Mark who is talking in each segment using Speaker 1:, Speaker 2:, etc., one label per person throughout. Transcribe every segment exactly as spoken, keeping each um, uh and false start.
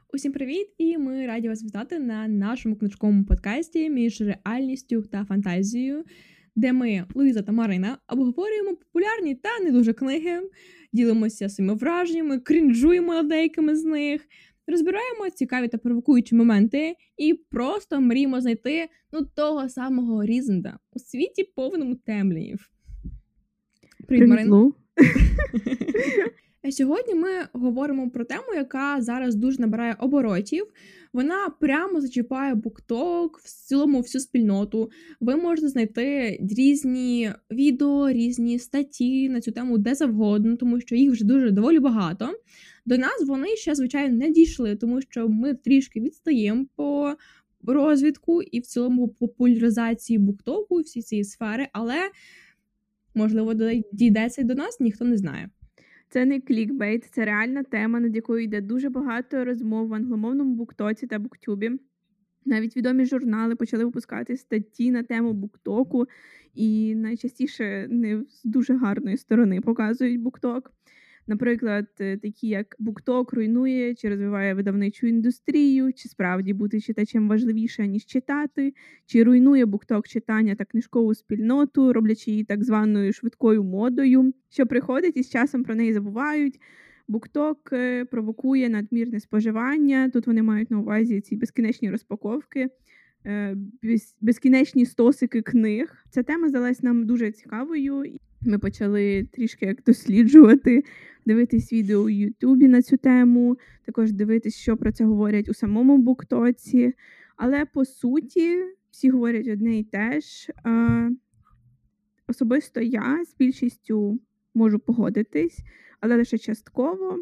Speaker 1: Усім привіт! І ми раді вас вітати на нашому книжковому подкасті «Між реальністю та фантазією», де ми, Луїза та Марина, обговорюємо популярні та не дуже книги, ділимося своїми враженнями, крінжуємо над деякими з них, розбираємо цікаві та провокуючі моменти і просто мріємо знайти ну, того самого Різенда у світі повному темлянів. Привіт, Марина! Сьогодні ми говоримо про тему, яка зараз дуже набирає оборотів. Вона прямо зачіпає BookTok, в цілому всю спільноту. Ви можете знайти різні відео, різні статті на цю тему де завгодно, тому що їх вже дуже доволі багато. До нас вони ще, звичайно, не дійшли, тому що ми трішки відстаємо по розвідку і в цілому популяризації BookTok і всі цієї сфери, але, можливо, дійдеться до нас, ніхто не знає.
Speaker 2: Це не клікбейт, це реальна тема, над якою йде дуже багато розмов в англомовному буктоці та буктюбі. Навіть відомі журнали почали випускати статті на тему буктоку, і найчастіше не з дуже гарної сторони показують букток. Наприклад, такі як «Букток руйнує чи розвиває видавничу індустрію», чи справді бути читачем важливіше, ніж читати, чи руйнує букток читання та книжкову спільноту, роблячи її так званою швидкою модою, що приходить і з часом про неї забувають. Букток провокує надмірне споживання, тут вони мають на увазі ці безкінечні розпаковки, безкінечні стосики книг. Ця тема здалась нам дуже цікавою. Ми почали трішки як досліджувати, дивитись відео у Ютубі на цю тему, також дивитись, що про це говорять у самому буктоці. Але, по суті, всі говорять одне і те ж. Особисто я з більшістю можу погодитись, але лише частково,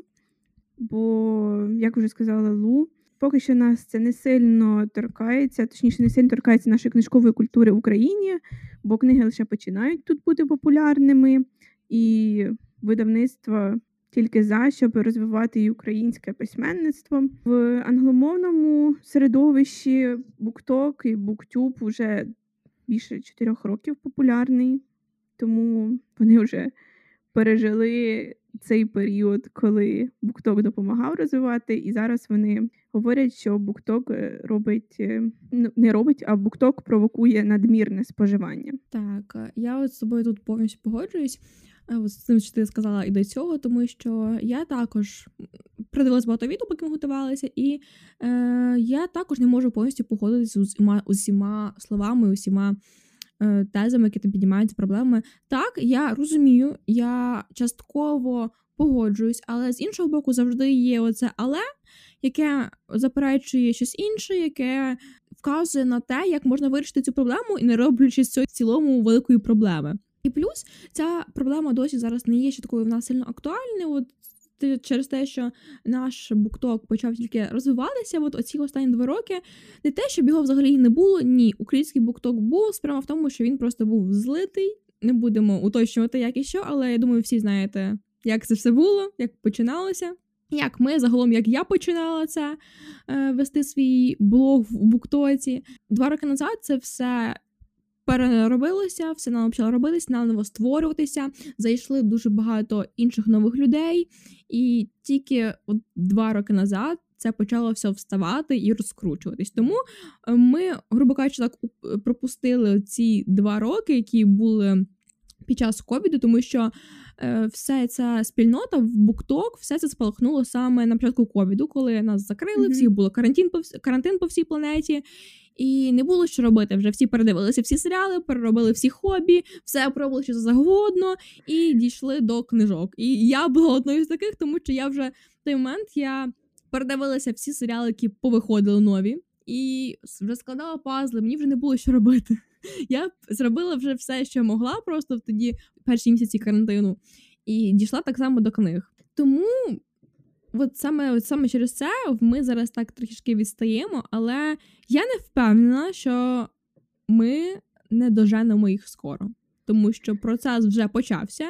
Speaker 2: бо, як вже сказала Лу, поки що нас це не сильно торкається, точніше, не сильно торкається нашої книжкової культури в Україні, бо книги лише починають тут бути популярними, і видавництво тільки за, щоб розвивати і українське письменництво. В англомовному середовищі BookTok і BookTube вже більше чотирьох років популярний, тому вони вже пережили цей період, коли BookTok допомагав розвивати, і зараз вони говорять, що BookTok робить, не робить, а BookTok провокує надмірне споживання.
Speaker 1: Так, я от з тобою тут повністю погоджуюсь. От з тим, що ти сказала і до цього, тому що я також придивилась багато відео, поки ми готувалися, і е, я також не можу повністю погодитися з усіма, усіма словами, усіма е, тезами, які там піднімаються, проблеми. Так, я розумію, я частково погоджуюсь, але з іншого боку завжди є оце «але», яке заперечує щось інше, яке вказує на те, як можна вирішити цю проблему і не роблячи з цього в цілому великої проблеми. І плюс ця проблема досі зараз не є ще такою в нас сильно актуальною, от через те, що наш BookTok почав тільки розвиватися, от оці останні два роки, не те, щоб його взагалі не було, ні, український BookTok був, справа в тому, що він просто був злитий, не будемо уточнювати як і що, але я думаю, всі знаєте, як це все було, як починалося. Як ми, загалом, як я починала це, е, вести свій блог в буктоці. Два роки назад це все переробилося, все нам почало робитися, наново створюватися, зайшли дуже багато інших нових людей, і тільки от два роки назад це почало все вставати і розкручуватись. Тому ми, грубо кажучи, так пропустили ці два роки, які були під час ковіду, тому що е, вся ця спільнота в BookTok, все це спалахнуло саме на початку ковіду, коли нас закрили, mm-hmm. всіх було карантин по, карантин по всій планеті, і не було що робити. Вже всі передивилися всі серіали, переробили всі хобі, все пробували що завгодно, і дійшли до книжок. І я була одною з таких, тому що я вже в той момент я передивилася всі серіали, які повиходили нові, і вже складала пазли, мені вже не було що робити. Я зробила вже все, що могла, просто в тоді перші місяці карантину, і дійшла так само до книг. Тому от саме, от саме через це ми зараз так трішки відстаємо, але я не впевнена, що ми не доженемо їх скоро, тому що процес вже почався,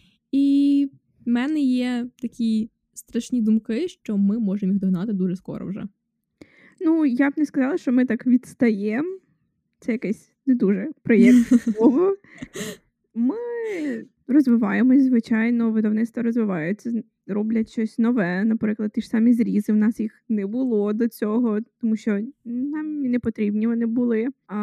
Speaker 1: і в мене є такі страшні думки, що ми можемо їх догнати дуже скоро вже.
Speaker 2: Ну, я б не сказала, що ми так відстаємо. Це якесь не дуже приємне слово. Ми розвиваємось, звичайно, видавництво розвивається, роблять щось нове, наприклад, ті ж самі зрізи, в нас їх не було до цього, тому що нам і не потрібні вони були. А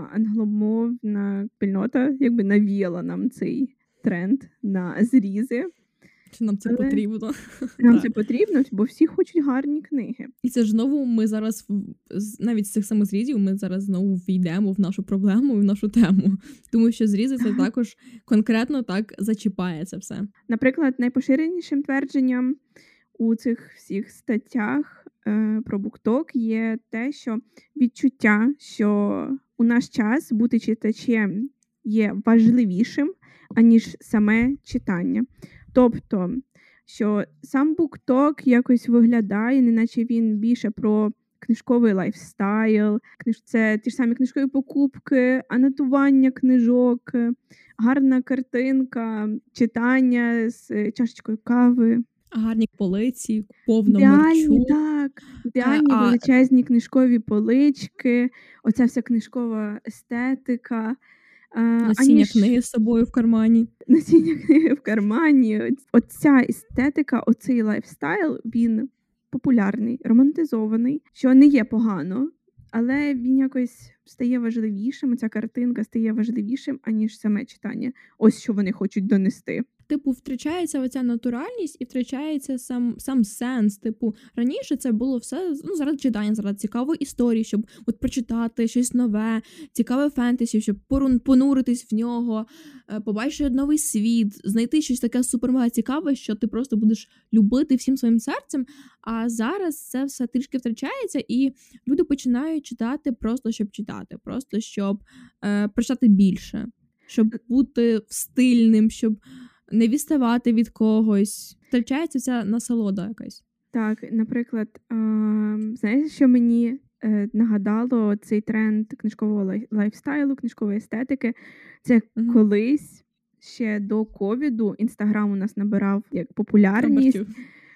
Speaker 2: англомовна спільнота якби навіяла нам цей тренд на зрізи.
Speaker 1: Чи нам це
Speaker 2: Але
Speaker 1: потрібно?
Speaker 2: Нам
Speaker 1: Так.
Speaker 2: це потрібно, бо всі хочуть гарні книги.
Speaker 1: І це ж знову ми зараз, в- з- навіть з цих самих зрізів, ми зараз знову війдемо в нашу проблему і в нашу тему. Тому що зрізи це також конкретно так зачіпає це все.
Speaker 2: Наприклад, найпоширенішим твердженням у цих всіх статтях е, про BookTok є те, що відчуття, що у наш час бути читачем є важливішим, аніж саме читання. Тобто, що сам BookTok якось виглядає, неначе він більше про книжковий лайфстайл, книж... це ті ж самі книжкові покупки, анотування книжок, гарна картинка, читання з чашечкою кави.
Speaker 1: Гарні полиці, повно
Speaker 2: Ідеальні,
Speaker 1: мерчу.
Speaker 2: так, ідеальні
Speaker 1: а-
Speaker 2: величезні книжкові полички, оця вся книжкова естетика. а,
Speaker 1: Носіння
Speaker 2: аніж
Speaker 1: книги з собою в кармані.
Speaker 2: носіння книги в кармані. Оця естетика, оцей лайфстайл, він популярний, романтизований, що не є погано, але він якось стає важливішим, ця картинка стає важливішим, аніж саме читання. Ось що вони хочуть донести.
Speaker 1: Типу, втрачається оця натуральність і втрачається сам, сам сенс. Типу, раніше це було все ну, заради читання, заради цікавої історії, щоб от прочитати щось нове, цікаве фентезі, щоб порун- понуритись в нього, е, побачити новий світ, знайти щось таке супер-мега цікаве, що ти просто будеш любити всім своїм серцем. А зараз це все трішки втрачається, і люди починають читати просто, щоб читати, просто щоб е, прочитати більше, щоб бути стильним, щоб не відставати від когось. Втрачається ця насолода якась.
Speaker 2: Так, наприклад, а, знаєш, що мені е, нагадало цей тренд книжкового лай- лайфстайлу, книжкової естетики? Це
Speaker 1: Мгм.
Speaker 2: колись ще до ковіду Інстаграм у нас набирав як популярність,
Speaker 1: Обертів.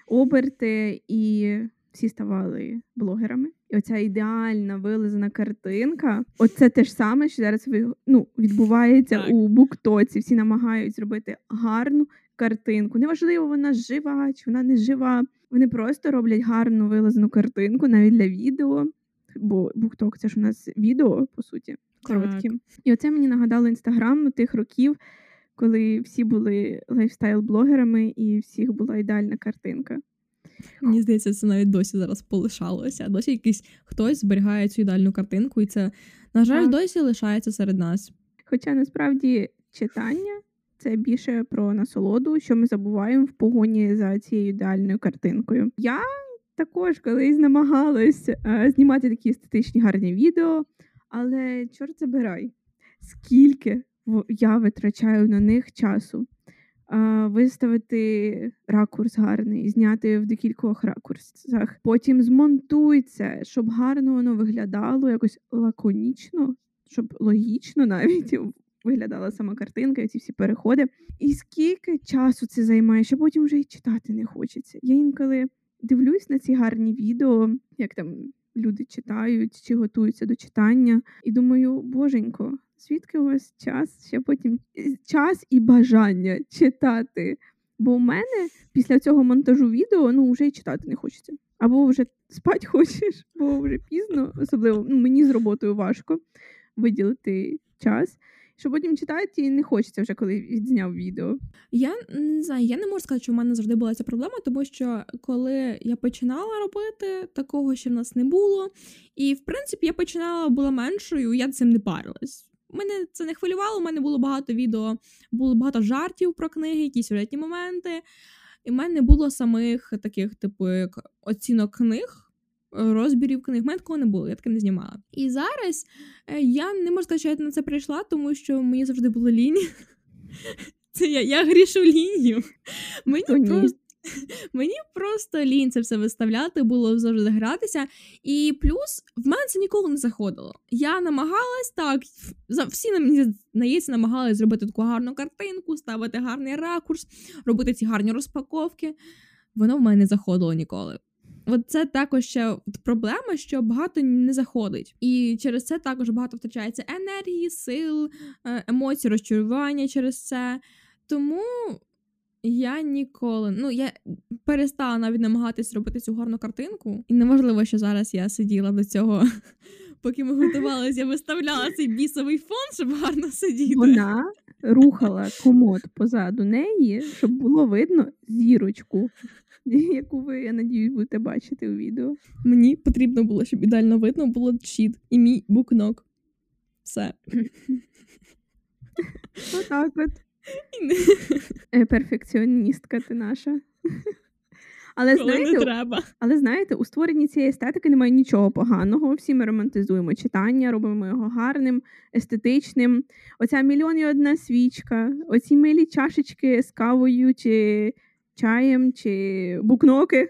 Speaker 2: оберти, і всі ставали блогерами. І оця ідеальна вилизана картинка, оце те ж саме, що зараз ви, ну, відбувається
Speaker 1: Так.
Speaker 2: у буктоці. Всі намагають зробити гарну картинку. Неважливо, вона жива чи вона не жива. Вони просто роблять гарну вилизану картинку навіть для відео. Бо букток це ж у нас відео, по суті, короткі. І оце мені нагадало Інстаграм тих років, коли всі були лайфстайл-блогерами і всіх була ідеальна картинка.
Speaker 1: Мені здається, це навіть досі зараз полишалося. Досі якийсь хтось зберігає цю ідеальну картинку, і це, на жаль,
Speaker 2: Так.
Speaker 1: досі лишається серед нас.
Speaker 2: Хоча насправді читання це більше про насолоду, що ми забуваємо в погоні за цією ідеальною картинкою. Я також колись намагалась е, знімати такі естетичні гарні відео, але чорт забирай, скільки в- я витрачаю на них часу. Е, Виставити ракурс гарний, зняти в декількох ракурсах, потім змонтуй це, щоб гарно воно виглядало, якось лаконічно, щоб логічно навіть виглядала сама картинка, і ці всі переходи. І скільки часу це займає, що потім вже й читати не хочеться. Я інколи дивлюсь на ці гарні відео, як там люди читають чи готуються до читання, і думаю, боженько, звідки у вас час, ще потім час і бажання читати? Бо в мене після цього монтажу відео, ну, вже й читати не хочеться. Або вже спать хочеш, бо вже пізно, особливо ну, мені з роботою важко виділити час, що потім читати і не хочеться вже, коли відзняв відео.
Speaker 1: Я не знаю, я не можу сказати, що в мене завжди була ця проблема, тому що коли я починала робити, такого ще в нас не було. І, в принципі, я починала, була меншою, я цим не парилась. Мене це не хвилювало, у мене було багато відео, було багато жартів про книги, якісь сюжетні моменти. І в мене не було самих таких, типу, як оцінок книг, розбірів книг. В мене такого не було, я таке не знімала. І зараз е, я не можу сказати, що я на це прийшла, тому що мені завжди було лінь. Це я, я грішу лінію. Мені
Speaker 2: То ні.
Speaker 1: просто, мені просто лінь це все виставляти, було завжди гратися. І плюс в мене це ніколи не заходило. Я намагалась так, за- всі на мені здається, намагалась зробити таку гарну картинку, ставити гарний ракурс, робити ці гарні розпаковки. Воно в мене не заходило ніколи. От це також ще от проблема, що багато не заходить. І через це також багато втрачається енергії, сил, е, емоцій, розчарування через це. Тому Я ніколи, ну, я перестала навіть намагатись робити цю гарну картинку. І неможливо, що зараз я сиділа до цього, поки ми готувалися, я виставляла цей бісовий фон, щоб гарно сидіти.
Speaker 2: Вона рухала комод позаду неї, щоб було видно зірочку, яку ви, я надіюсь, будете бачити у відео.
Speaker 1: Мені потрібно було, щоб ідеально видно було щит і мій букнок. Все.
Speaker 2: Отак от. Е, Перфекціоністка ти наша. Але
Speaker 1: Коли не
Speaker 2: знаєте,
Speaker 1: треба.
Speaker 2: але знаєте, у створенні цієї естетики немає нічого поганого. Всі ми романтизуємо читання, робимо його гарним, естетичним. Оця мільйон і одна свічка, оці милі чашечки з кавою, чи чаєм, чи букноки.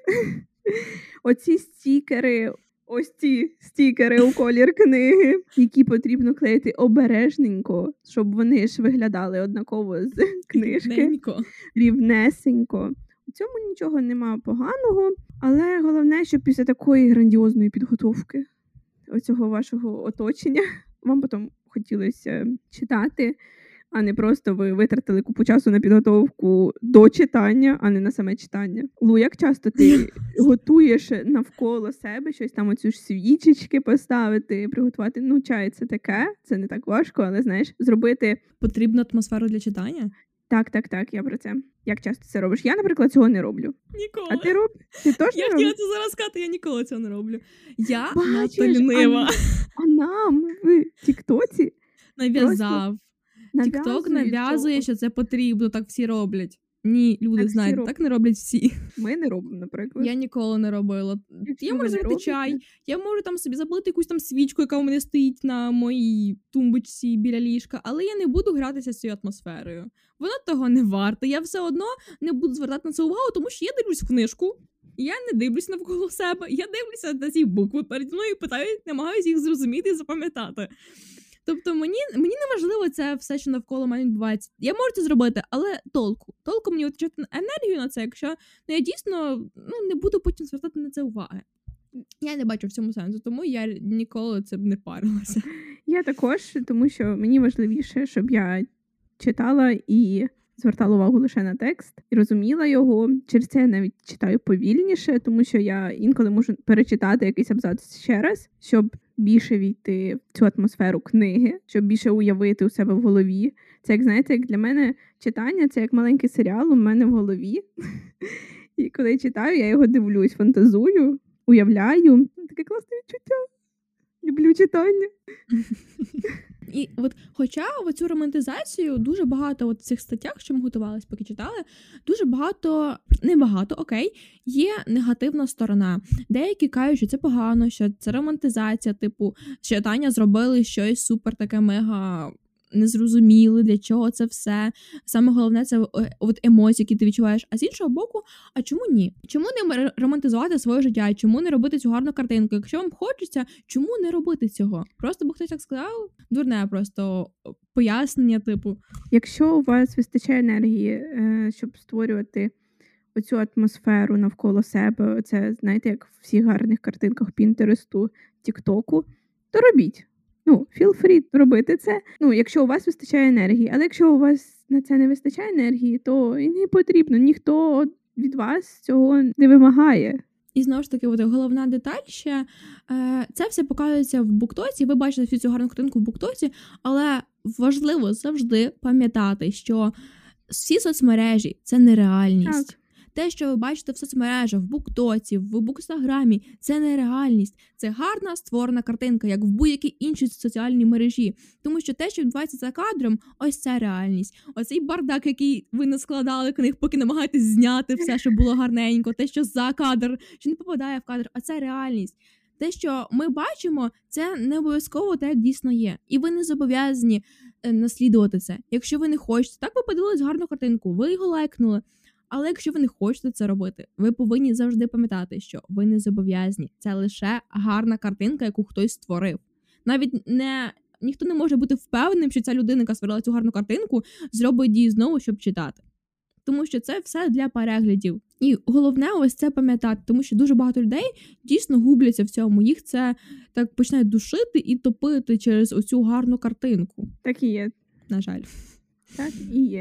Speaker 2: Оці стікери, ось ці стікери у колір книги, які потрібно клеїти обережненько, щоб вони ж виглядали однаково з книжки.
Speaker 1: Рівненько.
Speaker 2: Рівнесенько. У цьому нічого нема поганого, але головне, щоб після такої грандіозної підготовки оцього вашого оточення вам потім хотілося читати, а не просто ви витратили купу часу на підготовку до читання, а не на саме читання. Лу, як часто ти готуєш навколо себе щось там, оцю ж свічечки поставити, приготувати? Ну, чай, це таке, це не так важко, але, знаєш, зробити...
Speaker 1: Потрібну атмосферу для читання?
Speaker 2: Так, так, так, я про це. Як часто це робиш? Я, наприклад, цього не роблю.
Speaker 1: Ніколи.
Speaker 2: А ти робиш? Ти теж
Speaker 1: Я
Speaker 2: не
Speaker 1: хотіла
Speaker 2: робиш?
Speaker 1: це зараз сказати, я ніколи цього не роблю. Я
Speaker 2: Бачиш,
Speaker 1: надто лінива.
Speaker 2: А, а нам в Тіктоці
Speaker 1: Нав'язав. Тікток
Speaker 2: нав'язують
Speaker 1: нав'язує,
Speaker 2: цього.
Speaker 1: що це потрібно, так всі роблять. Ні, люди,
Speaker 2: Так всі
Speaker 1: знають,
Speaker 2: роблять.
Speaker 1: так не роблять всі.
Speaker 2: Ми не робимо, наприклад.
Speaker 1: Я ніколи не робила.
Speaker 2: Якщо
Speaker 1: Я
Speaker 2: ви
Speaker 1: можу
Speaker 2: не
Speaker 1: зробити
Speaker 2: робите,
Speaker 1: чай, я можу там собі запалити якусь там свічку, яка у мене стоїть на моїй тумбочці біля ліжка, але я не буду гратися з цією атмосферою. Воно того не варте. Я все одно не буду звертати на це увагу, тому що я дивлюсь в книжку, я не дивлюсь навколо себе, я дивлюся на ці букви перед мною і питаю, намагаюся їх зрозуміти і запам'ятати. Тобто мені, мені не важливо це все, що навколо мене відбувається. Я можу це зробити, але толку. Толку мені витрачати енергію на це, якщо ну, я дійсно ну, не буду потім звертати на це уваги. Я не бачу в цьому сенсу, тому я ніколи цим не парилася.
Speaker 2: Я також, тому що мені важливіше, щоб я читала і звертала увагу лише на текст і розуміла його. Через це я навіть читаю повільніше, тому що я інколи можу перечитати якийсь абзац ще раз, щоб більше війти в цю атмосферу книги, щоб більше уявити у себе в голові. Це, як, знаєте, як для мене читання, це як маленький серіал у мене в голові. І коли я читаю, я його дивлюсь, фантазую, уявляю. Таке класне відчуття. Люблю читання.
Speaker 1: І от, хоча в цю романтизацію дуже багато от в цих статтях, що ми готувалися, поки читали, дуже багато, не багато, окей, є негативна сторона. Деякі кажуть, що це погано, що це романтизація, типу, читання зробили щось супер таке мега незрозуміле, для чого це все. Саме головне, це от емоції, які ти відчуваєш. А з іншого боку, а чому ні? Чому не романтизувати своє життя? Чому не робити цю гарну картинку? Якщо вам хочеться, чому не робити цього? Просто бо хтось так сказав? Дурне просто пояснення, типу.
Speaker 2: Якщо у вас вистачає енергії, щоб створювати оцю атмосферу навколо себе, це, знаєте, як в всіх гарних картинках Пінтересту, Тіктоку, то робіть. Ну, feel free робити це, ну, якщо у вас вистачає енергії. Але якщо у вас на це не вистачає енергії, то і не потрібно. Ніхто від вас цього не вимагає.
Speaker 1: І знову ж таки, от, головна деталь ще, е, це все показується в буктоці, ви бачите всю цю гарну картинку в буктоці, але важливо завжди пам'ятати, що всі соцмережі – це нереальність.
Speaker 2: Так.
Speaker 1: Те, що ви бачите в соцмережах, в буктоці, в букстаграмі, це не реальність. Це гарна створена картинка, як в будь-якій іншій соціальній мережі. Тому що те, що відбувається за кадром, ось це реальність. Оцей бардак, який ви не складали книг, поки намагаєтесь зняти все, щоб було гарненько. Те, що за кадр, що не попадає в кадр, а це реальність. Те, що ми бачимо, це не обов'язково те, як дійсно є. І ви не зобов'язані наслідувати це. Якщо ви не хочете, так ви подивились гарну картинку, ви його лайкнули. Але якщо ви не хочете це робити, ви повинні завжди пам'ятати, що ви не зобов'язані. Це лише гарна картинка, яку хтось створив. Навіть не, ніхто не може бути впевненим, що ця людина, яка створила цю гарну картинку, зробить її знову, щоб читати. Тому що це все для переглядів. І головне ось це пам'ятати, тому що дуже багато людей дійсно губляться в цьому. Їх це так починають душити і топити через оцю гарну картинку.
Speaker 2: Так і є.
Speaker 1: На жаль.
Speaker 2: Так і є.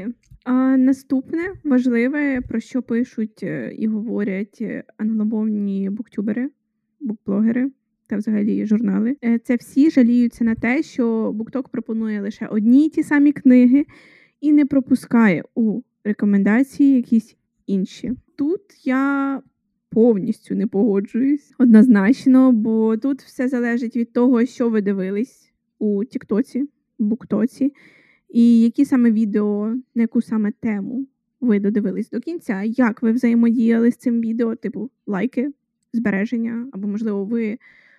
Speaker 2: А наступне важливе, про що пишуть е, і говорять е, англомовні буктюбери, букблогери та взагалі журнали, е, це всі жаліються на те, що BookTok пропонує лише одні й ті самі книги і не пропускає у рекомендації якісь інші. Тут я повністю не погоджуюсь однозначно, бо тут все залежить від того, що ви дивились у Тіктоці, Буктоці, і які саме відео, на яку саме тему ви додивились до кінця, як ви взаємодіяли з цим відео, типу лайки, збереження, або, можливо, ви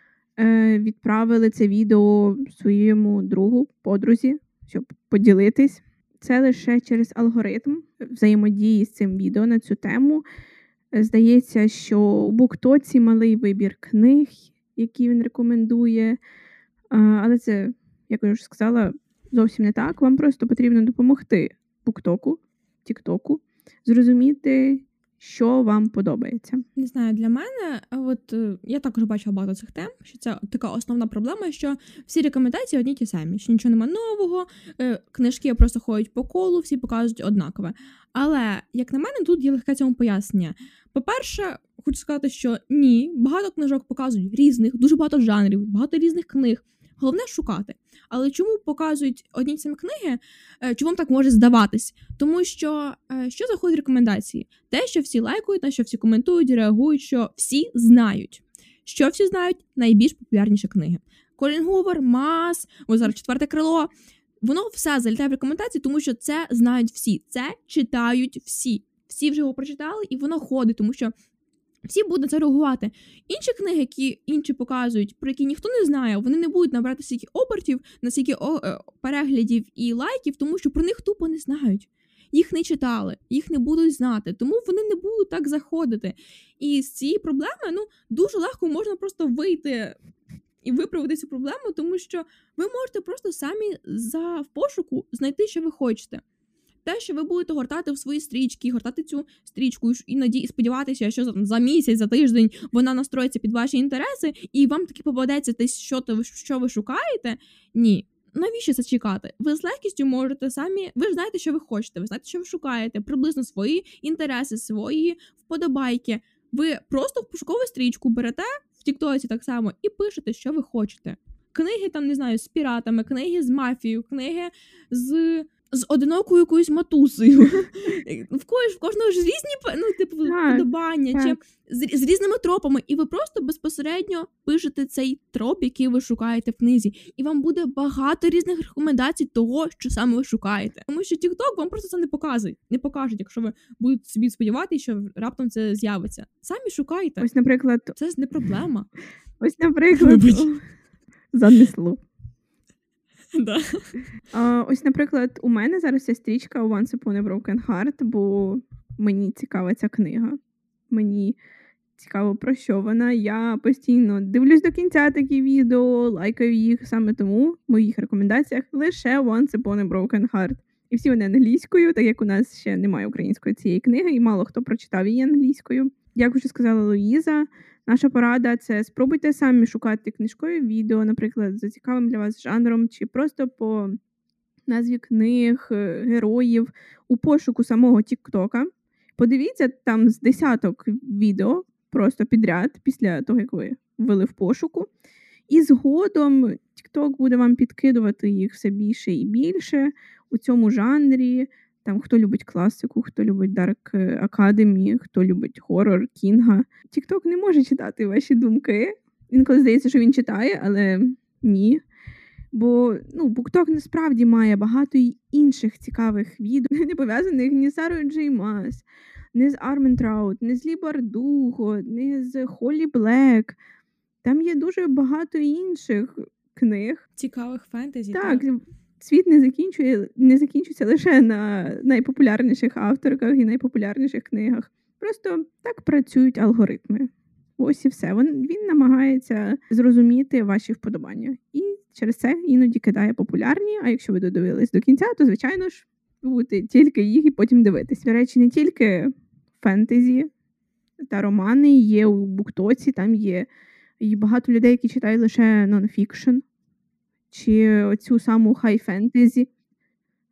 Speaker 2: е, відправили це відео своєму другу, подрузі, щоб поділитись. Це лише через алгоритм взаємодії з цим відео на цю тему. Здається, що у Буктоці малий вибір книг, які він рекомендує, а, але це, як я вже сказала, зовсім не так. Вам просто потрібно допомогти Буктоку, Тіктоку, зрозуміти, що вам подобається.
Speaker 1: Не знаю, для мене, а от е, я також бачила багато цих тем, що це така основна проблема, що всі рекомендації одні й ті самі, що нічого нема нового, е, книжки просто ходять по колу, всі показують однакове. Але, як на мене, тут є легке цьому пояснення. По-перше, хочу сказати, що ні, багато книжок показують різних, дуже багато жанрів, багато різних книг. Головне шукати. Але чому показують одні й самі книги, е, чому вам так може здаватись? Тому що, е, що заходить в рекомендації? Те, що всі лайкають, на що всі коментують, реагують, що всі знають. Що всі знають? Найбільш популярніші книги. Колін Гувер, Мас, ось зараз четверте крило. Воно все залітає в рекомендації, тому що це знають всі. Це читають всі. Всі вже його прочитали, і воно ходить, тому що всі будуть на це реагувати. Інші книги, які інші показують, про які ніхто не знає, вони не будуть набирати стільки обертів, настільки о, е, переглядів і лайків, тому що про них тупо не знають. Їх не читали, їх не будуть знати, тому вони не будуть так заходити. І з цієї проблеми, ну, дуже легко можна просто вийти і виправити цю проблему, тому що ви можете просто самі за в пошуку знайти, що ви хочете. Те, що ви будете гортати в свої стрічки, гортати цю стрічку і наді... сподіватися, що за місяць, за тиждень вона настроїться під ваші інтереси, і вам таки попадеться те, що, то, що ви шукаєте. Ні. Навіщо це чекати? Ви з легкістю можете самі, ви ж знаєте, що ви хочете, ви знаєте, що ви шукаєте, приблизно свої інтереси, свої вподобайки. Ви просто в пошукову стрічку берете, в Тіктоці так само, і пишете, що ви хочете. Книги, там, не знаю, з піратами, книги з мафією, книги з... з одинокою якоюсь матусею. В когось, в кожного ж різні, ну, типу, вподобання, чи з, з різними тропами. І ви просто безпосередньо пишете цей троп, який ви шукаєте в книзі. І вам буде багато різних рекомендацій того, що саме ви шукаєте. Тому що TikTok вам просто це не показує. Не покажуть, якщо ви будете собі сподіватися, що раптом це з'явиться. Самі шукайте.
Speaker 2: Ось, наприклад...
Speaker 1: Це не проблема.
Speaker 2: Ось, наприклад... Занесло.
Speaker 1: Да.
Speaker 2: А, ось, наприклад, у мене зараз є стрічка Once Upon a Broken Heart, бо мені цікава ця книга. Мені цікаво, про що вона. Я постійно дивлюсь до кінця такі відео, лайкаю їх, саме тому в моїх рекомендаціях лише Once Upon a Broken Heart. І всі вони англійською, так як у нас ще немає української цієї книги, і мало хто прочитав її англійською. Як вже сказала Луїза, наша порада – це спробуйте самі шукати книжкові відео, наприклад, за цікавим для вас жанром, чи просто по назві книг, героїв, у пошуку самого Тіктока. Подивіться там з десяток відео просто підряд, після того, як ви ввели в пошуку. І згодом Тікток буде вам підкидувати їх все більше і більше у цьому жанрі. Там, хто любить класику, хто любить Dark Academy, хто любить хорор, Кінга. Тікток не може читати ваші думки. Інколи здається, що він читає, але ні. Бо, ну, BookTok насправді має багато й інших цікавих відео, не пов'язаних ні з Сарою Джей Мас, ні з Арментраут, ні з Лі Бардуго, ні з Холлі Блек. Там є дуже багато інших книг.
Speaker 1: Цікавих фентезі.
Speaker 2: Так, так. Світ не закінчує, не закінчується лише на найпопулярніших авторках і найпопулярніших книгах. Просто так працюють алгоритми. Ось і все. Він, він намагається зрозуміти ваші вподобання. І через це іноді кидає популярні, а якщо ви додивились до кінця, то, звичайно ж, ви будете тільки їх і потім дивитись. До речі, не тільки фентезі та романи є у Буктоці, там є і багато людей, які читають лише нонфікшн, чи оцю саму хай-фентезі.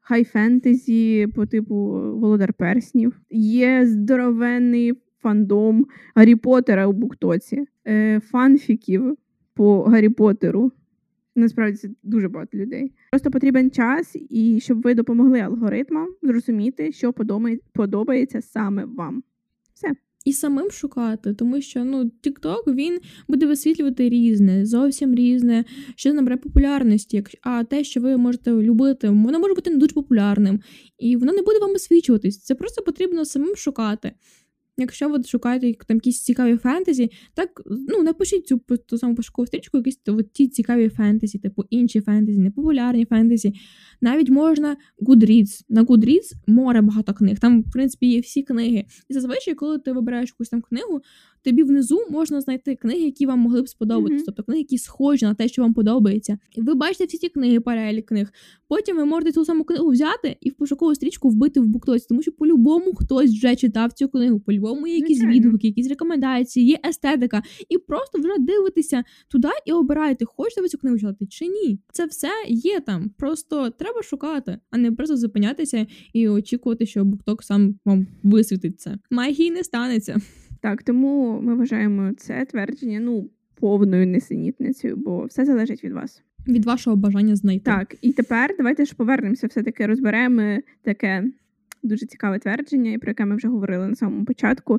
Speaker 2: хай-фентезі по типу Володар Перснів. Є здоровенний фандом Гаррі Поттера у Буктоці. Е, фанфіків по Гаррі Поттеру. Насправді це дуже багато людей. Просто потрібен час, і щоб ви допомогли алгоритмам зрозуміти, що подобається саме вам. Все.
Speaker 1: І самим шукати, тому що, ну, TikTok, він буде висвітлювати різне, зовсім різне, що набере популярності, а те, що ви можете любити, воно може бути не дуже популярним, і воно не буде вам висвічуватись. Це просто потрібно самим шукати. Якщо ви шукаєте там якісь цікаві фентезі, так, ну, напишіть цю ту саму пошукову стрічку, якісь ті цікаві фентезі, типу інші фентезі, непопулярні фентезі. Навіть можна Goodreads. На Goodreads море багато книг. Там, в принципі, є всі книги. І зазвичай, коли ти вибираєш якусь там книгу, тобі внизу можна знайти книги, які вам могли б сподобатися. Mm-hmm. Тобто книги, які схожі на те, що вам подобається. І ви бачите всі ці книги, перелік книг. Потім ви можете ту саму книгу взяти і в пошукову стрічку вбити в Буктоці. Тому що по-любому хтось вже читав цю книгу. По-любому є якісь okay. відгуки, якісь рекомендації, є естетика. І просто вже дивитеся туди і обираєте, хочете ви цю книгу читати чи ні. Це все є там. Просто треба шукати, а не просто зупинятися і очікувати, що Букток сам вам висвітить це. Магії не станеться.
Speaker 2: Так, тому ми вважаємо це твердження, ну, повною несенітницею, бо все залежить від вас.
Speaker 1: Від вашого бажання знайти.
Speaker 2: Так, і тепер давайте ж повернемося, все-таки розберемо таке дуже цікаве твердження, про яке ми вже говорили на самому початку.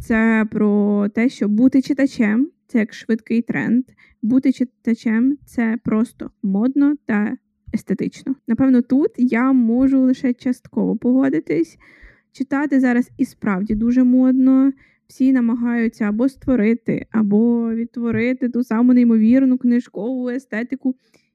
Speaker 2: Це про те, що бути читачем – це як швидкий тренд. Бути читачем – це просто модно та естетично. Напевно, тут я можу лише частково погодитись. Читати зараз і справді дуже модно. Всі намагаються або створити, або відтворити ту саму неймовірну книжкову естетику,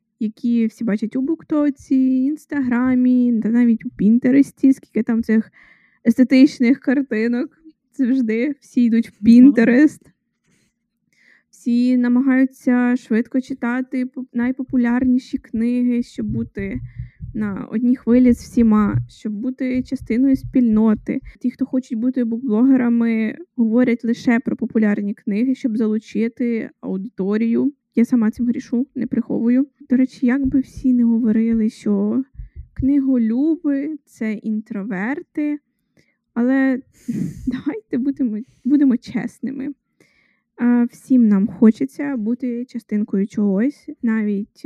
Speaker 2: які всі бачать у Буктоці, Інстаграмі, та навіть у Пінтересті, скільки там цих естетичних картинок. Завжди всі йдуть в Пінтерест. Всі намагаються швидко читати найпопулярніші книги, щоб бути на одній хвилі з всіма, щоб бути частиною спільноти. Ті, хто хочуть бути букблогерами, говорять лише про популярні книги, щоб залучити аудиторію. Я сама цим грішу, не приховую. До речі, як би всі не говорили, що книголюби – це інтроверти, але давайте будемо, будемо чесними. Всім нам хочеться бути частинкою чогось, навіть,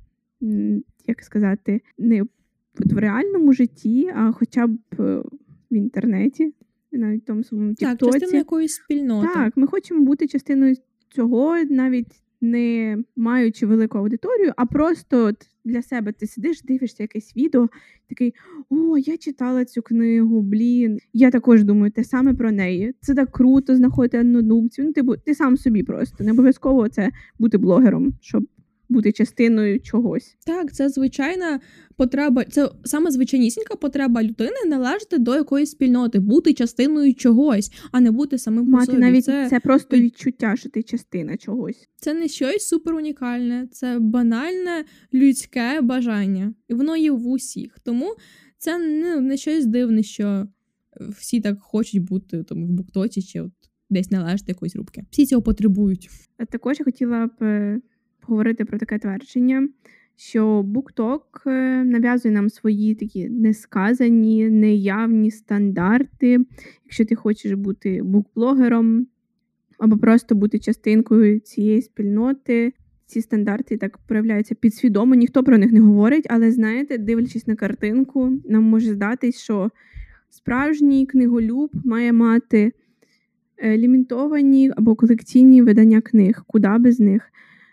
Speaker 2: як сказати, не в реальному житті, а хоча б в інтернеті, навіть в тому самому тіктоці.
Speaker 1: Так, частиною якоїсь спільноти.
Speaker 2: Так, ми хочемо бути частиною цього, навіть не маючи велику аудиторію, а просто от для себе ти сидиш, дивишся якесь відео, такий, о, я читала цю книгу, блін. Я також думаю те саме про неї. Це так круто знаходити однодумців. Ну, ти, ти сам собі просто. Не обов'язково це бути блогером, щоб бути частиною чогось.
Speaker 1: Так, це звичайна потреба, це саме звичайнісінька потреба людини належати до якоїсь спільноти, бути частиною чогось, а не бути самим по
Speaker 2: собі.
Speaker 1: собі.
Speaker 2: Навіть це... це просто відчуття, що ти частина чогось.
Speaker 1: Це не щось супер унікальне, це банальне людське бажання. І воно є в усіх. Тому це не, не щось дивне, що всі так хочуть бути там в Буктоці чи от десь належати якоїсь рубки. Всі цього потребують.
Speaker 2: А також я хотіла б говорити про таке твердження, що BookTok нав'язує нам свої такі несказані, неявні стандарти. Якщо ти хочеш бути букблогером або просто бути частинкою цієї спільноти, ці стандарти так проявляються підсвідомо, ніхто про них не говорить, але, знаєте, дивлячись на картинку, нам може здатись, що справжній книголюб має мати лімітовані або колекційні видання книг, куди без них.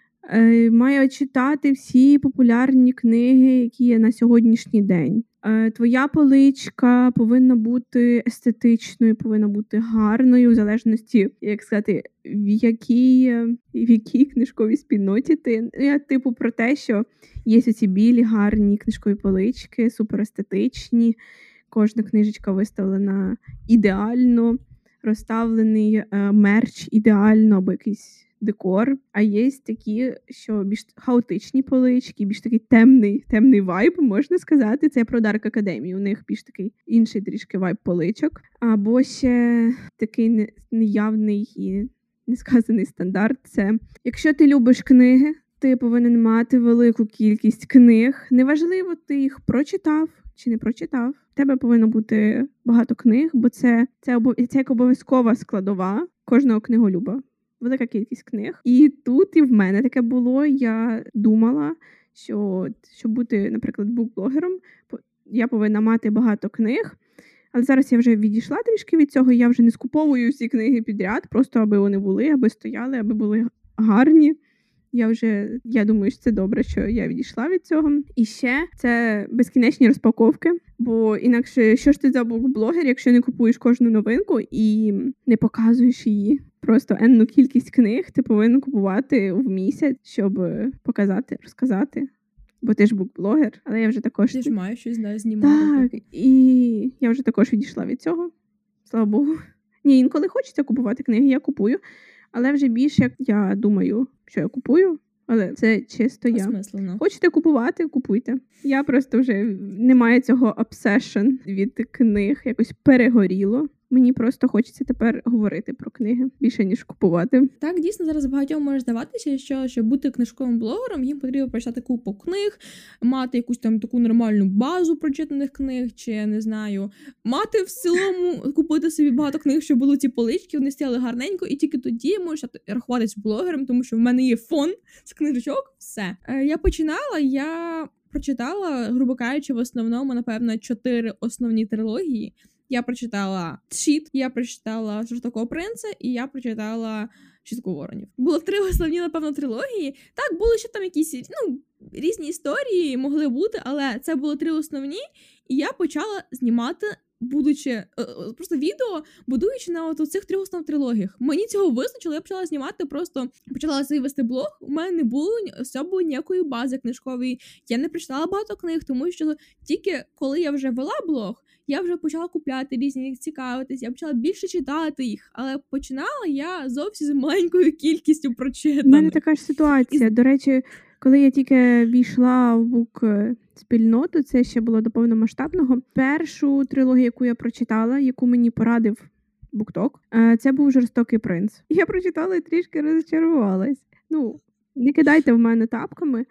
Speaker 2: Має читати всі популярні книги, які є на сьогоднішній день. Твоя поличка повинна бути естетичною, повинна бути гарною, в залежності, як сказати, в якій, в якій книжковій спільноті ти. Я типу про те, що є ці білі, гарні книжкові полички, суперестетичні, кожна книжечка виставлена ідеально, розставлений мерч ідеально, або якийсь декор, а є такі, що більш хаотичні полички, більш такий темний, темний вайб, можна сказати. Це про Dark Academy. У них більш такий інший трішки вайб поличок. Або ще такий неявний і несказаний стандарт. Це, якщо ти любиш книги, ти повинен мати велику кількість книг. Неважливо, ти їх прочитав чи не прочитав, в тебе повинно бути багато книг, бо це, це, обов... це як обов'язкова складова кожного книголюба. Велика кількість книг. І тут і в мене таке було. Я думала, що щоб бути, наприклад, букблогером, я повинна мати багато книг. Але зараз я вже відійшла трішки від цього, я вже не скуповую всі книги підряд, просто аби вони були, аби стояли, аби були гарні. Я вже, я думаю, що це добре, що я відійшла від цього. І ще це безкінечні розпаковки, бо інакше, що ж ти за букблогер, якщо не купуєш кожну новинку і не показуєш її? Просто енну кількість книг ти повинен купувати в місяць, щоб показати, розказати. Бо ти ж букблогер, але я вже також...
Speaker 1: Ти ж маєш щось, да, знімати.
Speaker 2: Так, і я вже також відійшла від цього, слава Богу. Ні, інколи хочеться купувати книги, я купую, але вже більше, як я думаю, що я купую, але це чисто я.
Speaker 1: Осмислено.
Speaker 2: Хочете купувати, купуйте. Я просто вже не маю цього обсешн від книг, якось перегоріло. Мені просто хочеться тепер говорити про книги більше, ніж купувати.
Speaker 1: Так, дійсно, зараз багатьом може здаватися, що щоб бути книжковим блогером, їм потрібно прочитати купу книг, мати якусь там таку нормальну базу прочитаних книг, чи, не знаю, мати в цілому, купити собі багато книг, щоб були ці полички, вони стояли гарненько, і тільки тоді можеш рахуватись блогером, тому що в мене є фон з книжечок, все. Я починала, я прочитала, грубо кажучи, в основному, напевно, чотири основні трилогії. Я прочитала «Щит», я прочитала «Жорстокого принца» і я прочитала «Шістку воронів». Було три основні, напевно, трилогії. Так, були ще там якісь, ну, різні історії могли бути, але це були три основні, і я почала знімати, будучи, просто відео, будуючи на от цих трьох основних трилогіях. Мені цього визначило, я почала знімати, просто почала свій вести блог, у мене не було особо ніякої бази книжкової, я не прочитала багато книг, тому що тільки коли я вже вела блог, я вже почала купляти різні, цікавитись, я почала більше читати їх, але починала я зовсім з маленькою кількістю прочитаних.
Speaker 2: У мене така ж ситуація. І... До речі, коли я тільки війшла в бук-спільноту, це ще було до повномасштабного, першу трилогію, яку я прочитала, яку мені порадив Букток, це був «Жорстокий принц». Я прочитала і трішки розчарувалась. Ну, не кидайте в мене тапками.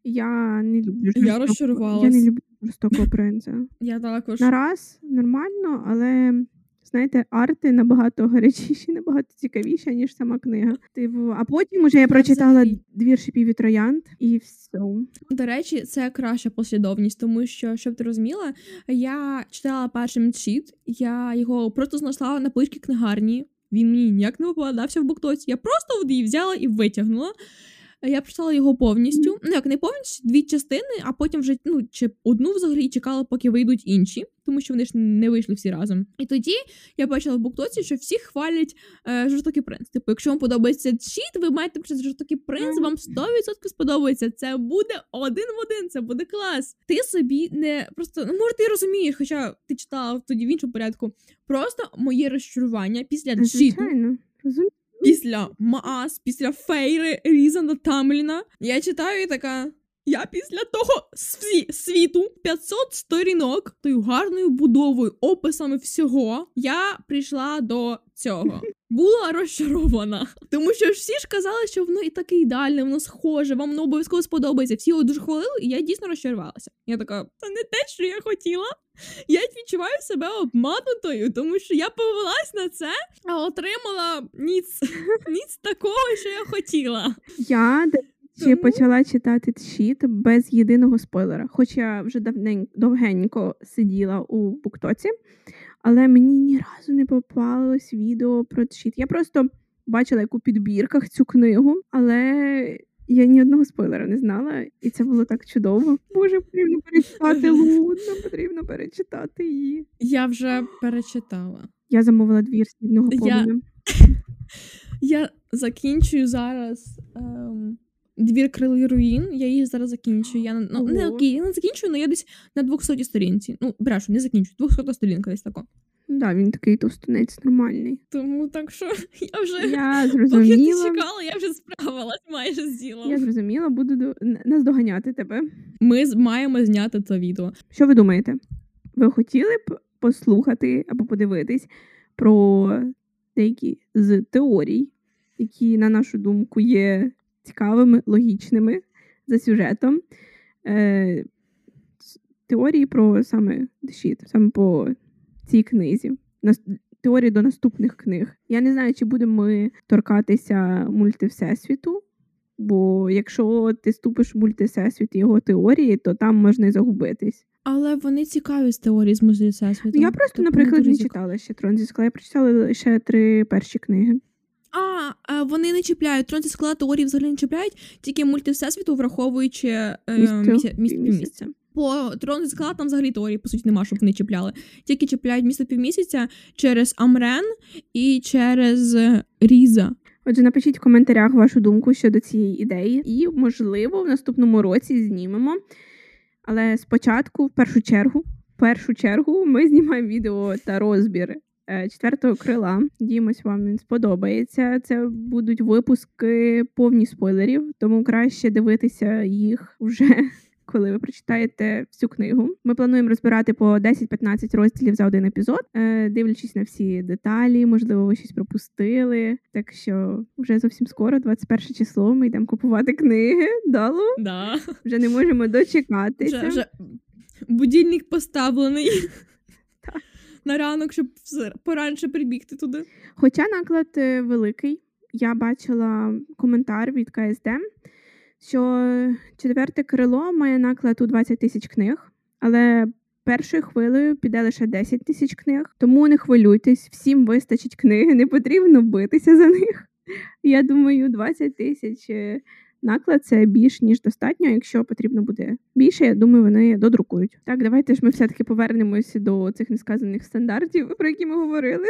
Speaker 2: Я не люблю жорстокого.
Speaker 1: Я розчарувалась.
Speaker 2: Я не люблю «Жорстокого принца».
Speaker 1: Я також.
Speaker 2: Нараз нормально, але, знаєте, арти набагато гарячіші, набагато цікавіші, ніж сама книга. Типу, а потім уже я прочитала «Двір шипів і троянд» і все.
Speaker 1: До речі, це краща послідовність, тому що, щоб ти розуміла, я читала першим «Щит», я його просто знайшла на поличці книгарні, він мені ніяк не попадався в буктоці, я просто її взяла і витягнула. Я прочитала його повністю, ну як не повністю, дві частини, а потім вже, ну, чи одну взагалі і чекала, поки вийдуть інші, тому що вони ж не вийшли всі разом. І тоді я бачила в буктоці, що всі хвалять е, «Жорстокий принц». Типу, якщо вам подобається «Щит», ви маєте прочитати «Жорстокий принц», вам сто відсотків сподобається. Це буде один в один, це буде клас. Ти собі не, просто, ну, може ти розумієш, хоча ти читала тоді в іншому порядку, просто моє розчарування після «Щиту».
Speaker 2: Звичайно, розумію.
Speaker 1: Після Маас, після Фейри, Різана Тамліна. Я читаю і така, я після того сві- світу п'ятсот сторінок, тою гарною будовою, описами всього, я прийшла до цього. Була розчарована. Тому що всі ж казали, що воно і таке ідеальне, воно схоже, вам воно обов'язково сподобається. Всі його дуже хвалили, і я дійсно розчарувалася. Я така, це не те, що я хотіла. Я відчуваю себе обманутою, тому що я повелась на це, а отримала ніц, ніц такого, що я хотіла.
Speaker 2: Я, до речі, тому... почала читати «Щит» без єдиного спойлера. Хоч я вже давненько, довгенько сиділа у буктоці, але мені ні разу не попалось відео про «Щит». Я просто бачила, як у підбірках цю книгу, але... Я ні одного спойлера не знала, і це було так чудово. Боже, потрібно перечитати Лу, нам потрібно перечитати її.
Speaker 1: Я вже перечитала.
Speaker 2: Я замовила «Двір срібного полум'я».
Speaker 1: Я... я закінчую зараз ем, «Двір крил руїн», я її зараз закінчую. Я, ну, не, окей, я не закінчую, але я десь на двохсотій сторінці. Ну, брешу, не закінчую, двохсота сторінка десь тако.
Speaker 2: Так, да, він такий товстунець нормальний.
Speaker 1: Тому так що я вже,
Speaker 2: я зрозуміла.
Speaker 1: Поки ти чекала, я вже справилась майже з ділом.
Speaker 2: Я зрозуміла, буду до... наздоганяти тебе.
Speaker 1: Ми маємо зняти це відео.
Speaker 2: Що ви думаєте? Ви хотіли б послухати або подивитись про деякі з теорій, які, на нашу думку, є цікавими, логічними за сюжетом? Е- теорії про саме дешіт, саме по цій книзі. Теорії до наступних книг. Я не знаю, чи будемо ми торкатися мультивсесвіту, бо якщо ти ступиш в мультивсесвіт і його теорії, то там можна і загубитись.
Speaker 1: Але вони цікаві з теорії з мультивсесвітом.
Speaker 2: Я просто, наприклад, не читала ще «Трон зі скла», я прочитала лише три перші книги.
Speaker 1: А, вони не чіпляють. «Трон зі скла» теорії взагалі не чіпляють, тільки мультивсесвіту, враховуючи е, місяць півмісяця. По «Трон зі скла» там взагалі теорії, по суті, нема, щоб вони чіпляли. Тільки чіпляють місто півмісяця через Амрен і через Різа.
Speaker 2: Отже, напишіть в коментарях вашу думку щодо цієї ідеї. І, можливо, в наступному році знімемо. Але спочатку, в першу чергу, в першу чергу ми знімаємо відео та розбір четвертого крила. Надіємось, вам він сподобається. Це будуть випуски повні спойлерів, тому краще дивитися їх вже, коли ви прочитаєте всю книгу. Ми плануємо розбирати по десять-п'ятнадцять розділів за один епізод, дивлячись на всі деталі, можливо, ви щось пропустили. Так що вже зовсім скоро, двадцять перше число, ми йдемо купувати книги. Дало?
Speaker 1: Да.
Speaker 2: Вже не можемо дочекатися.
Speaker 1: Вже, вже будильник поставлений. На ранок, щоб поранше прибігти туди.
Speaker 2: Хоча наклад великий. Я бачила коментар від ка ес де, що четверте крило має наклад у двадцять тисяч книг, але першою хвилею піде лише десять тисяч книг. Тому не хвилюйтесь, всім вистачить книги, не потрібно битися за них. Я думаю, двадцять тисяч наклад це більш ніж достатньо. Якщо потрібно буде більше, я думаю, вони додрукують. Так, давайте ж ми все-таки повернемось до цих несказаних стандартів, про які ми говорили.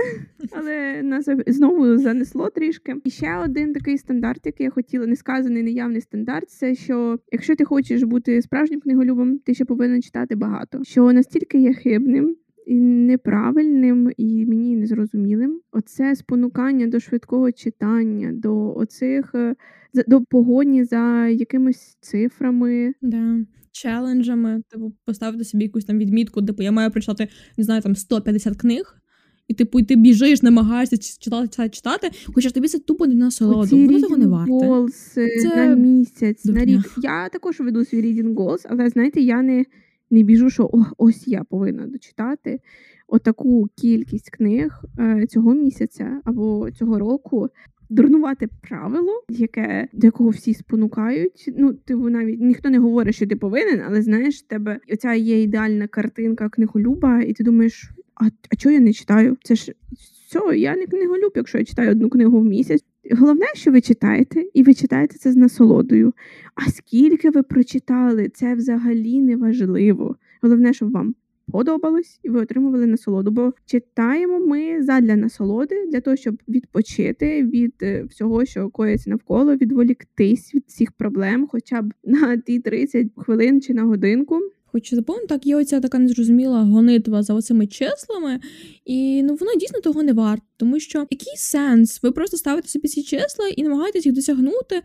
Speaker 2: Але нас знову занесло трішки. І ще один такий стандарт, який я хотіла, несказаний, неявний стандарт, це що якщо ти хочеш бути справжнім книголюбом, ти ще повинен читати багато. Що настільки є хибним і неправильним, і мені незрозумілим. Оце спонукання до швидкого читання, до оцих, до погоні за якимись цифрами.
Speaker 1: Да. Челенджами, типу, поставити собі якусь там відмітку, типу, я маю прочитати, не знаю, там сто п'ятдесят книг, і типу, і ти біжиш, намагаєшся читати, читати, читати, хоча тобі це тупо не насолоду, воно того не варте.
Speaker 2: Goals це... на місяць, на рік. Я також веду свій reading goals, але, знаєте, я не Не біжу, що о, ось я повинна дочитати отаку кількість книг е, цього місяця або цього року. Дурнувати правило, яке, до якого всі спонукають. Ну, ти навіть ніхто не говорить, що ти повинен, але знаєш, в тебе оця є ідеальна картинка книголюба, і ти думаєш, а, а чого я не читаю? Це ж все, я не книголюб, якщо я читаю одну книгу в місяць. Головне, що ви читаєте, і ви читаєте це з насолодою. А скільки ви прочитали, це взагалі не важливо. Головне, щоб вам подобалось, і ви отримували насолоду. Бо читаємо ми задля насолоди, для того, щоб відпочити від всього, що коїться навколо, відволіктись від всіх проблем, хоча б на ті тридцять хвилин чи на годинку.
Speaker 1: Хочу запевнити, так, є оця така незрозуміла гонитва за оцими числами, і ну воно дійсно того не варто, тому що який сенс? Ви просто ставите собі ці числа і намагаєтесь їх досягнути.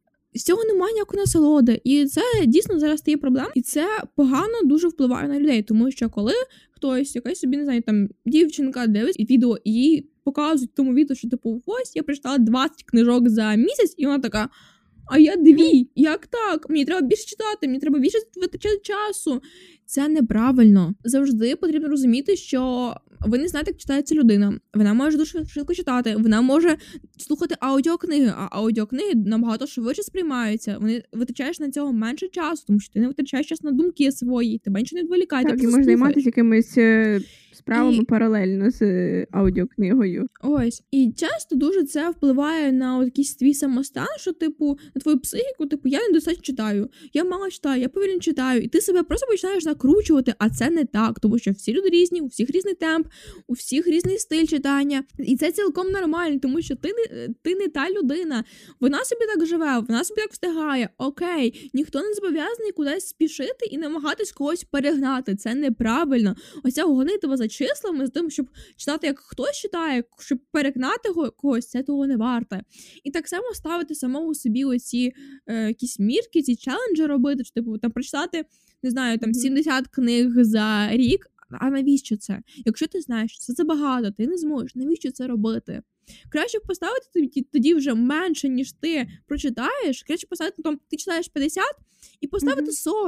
Speaker 1: З цього немає ніякої насолоди, і це дійсно зараз стає проблем, і це погано дуже впливає на людей, тому що коли хтось, якась собі, не знаю, там дівчинка дивить відео, і їй показують в тому відео, що типу, ось я прочитала двадцять книжок за місяць, і вона така: а я дві, як так? Мені треба більше читати, мені треба більше витрачати часу. Це неправильно. Завжди потрібно розуміти, що ви не знаєте, як читається людина. Вона може дуже швидко читати, вона може слухати аудіокниги, а аудіокниги набагато швидше сприймаються. Вони витрачаєш на цього менше часу, тому що ти не витрачаєш час на думки свої, тебе нічого не відволікає.
Speaker 2: Так, і можна займатися якимись справами і... паралельно з аудіокнигою.
Speaker 1: Ось. І часто дуже це впливає на якийсь твій самостан, що, типу, на твою психіку, типу, я недостатньо читаю, я мало читаю, я повільно читаю, і ти себе просто починаєш накручувати, а це не так, тому що всі люди різні, у всіх різний темп, у всіх різний стиль читання, і це цілком нормально, тому що ти не, ти не та людина, вона собі так живе, вона собі так встигає, окей, ніхто не зобов'язаний кудись спішити і намагатись когось перегнати, це неправильно. Оця гонитва за числами, за тим, щоб читати, як хтось читає, щоб перегнати когось, це того не варте. І так само ставити самому собі оці е, якісь мірки, ці челенджі робити, що, типу, там прочитати, не знаю, там сімдесят книг за рік. А навіщо це? Якщо ти знаєш, що це забагато, ти не зможеш, навіщо це робити? Краще поставити тоді, тоді вже менше, ніж ти прочитаєш, краще поставити, там, ти читаєш п'ятдесят і поставити mm-hmm. сорок.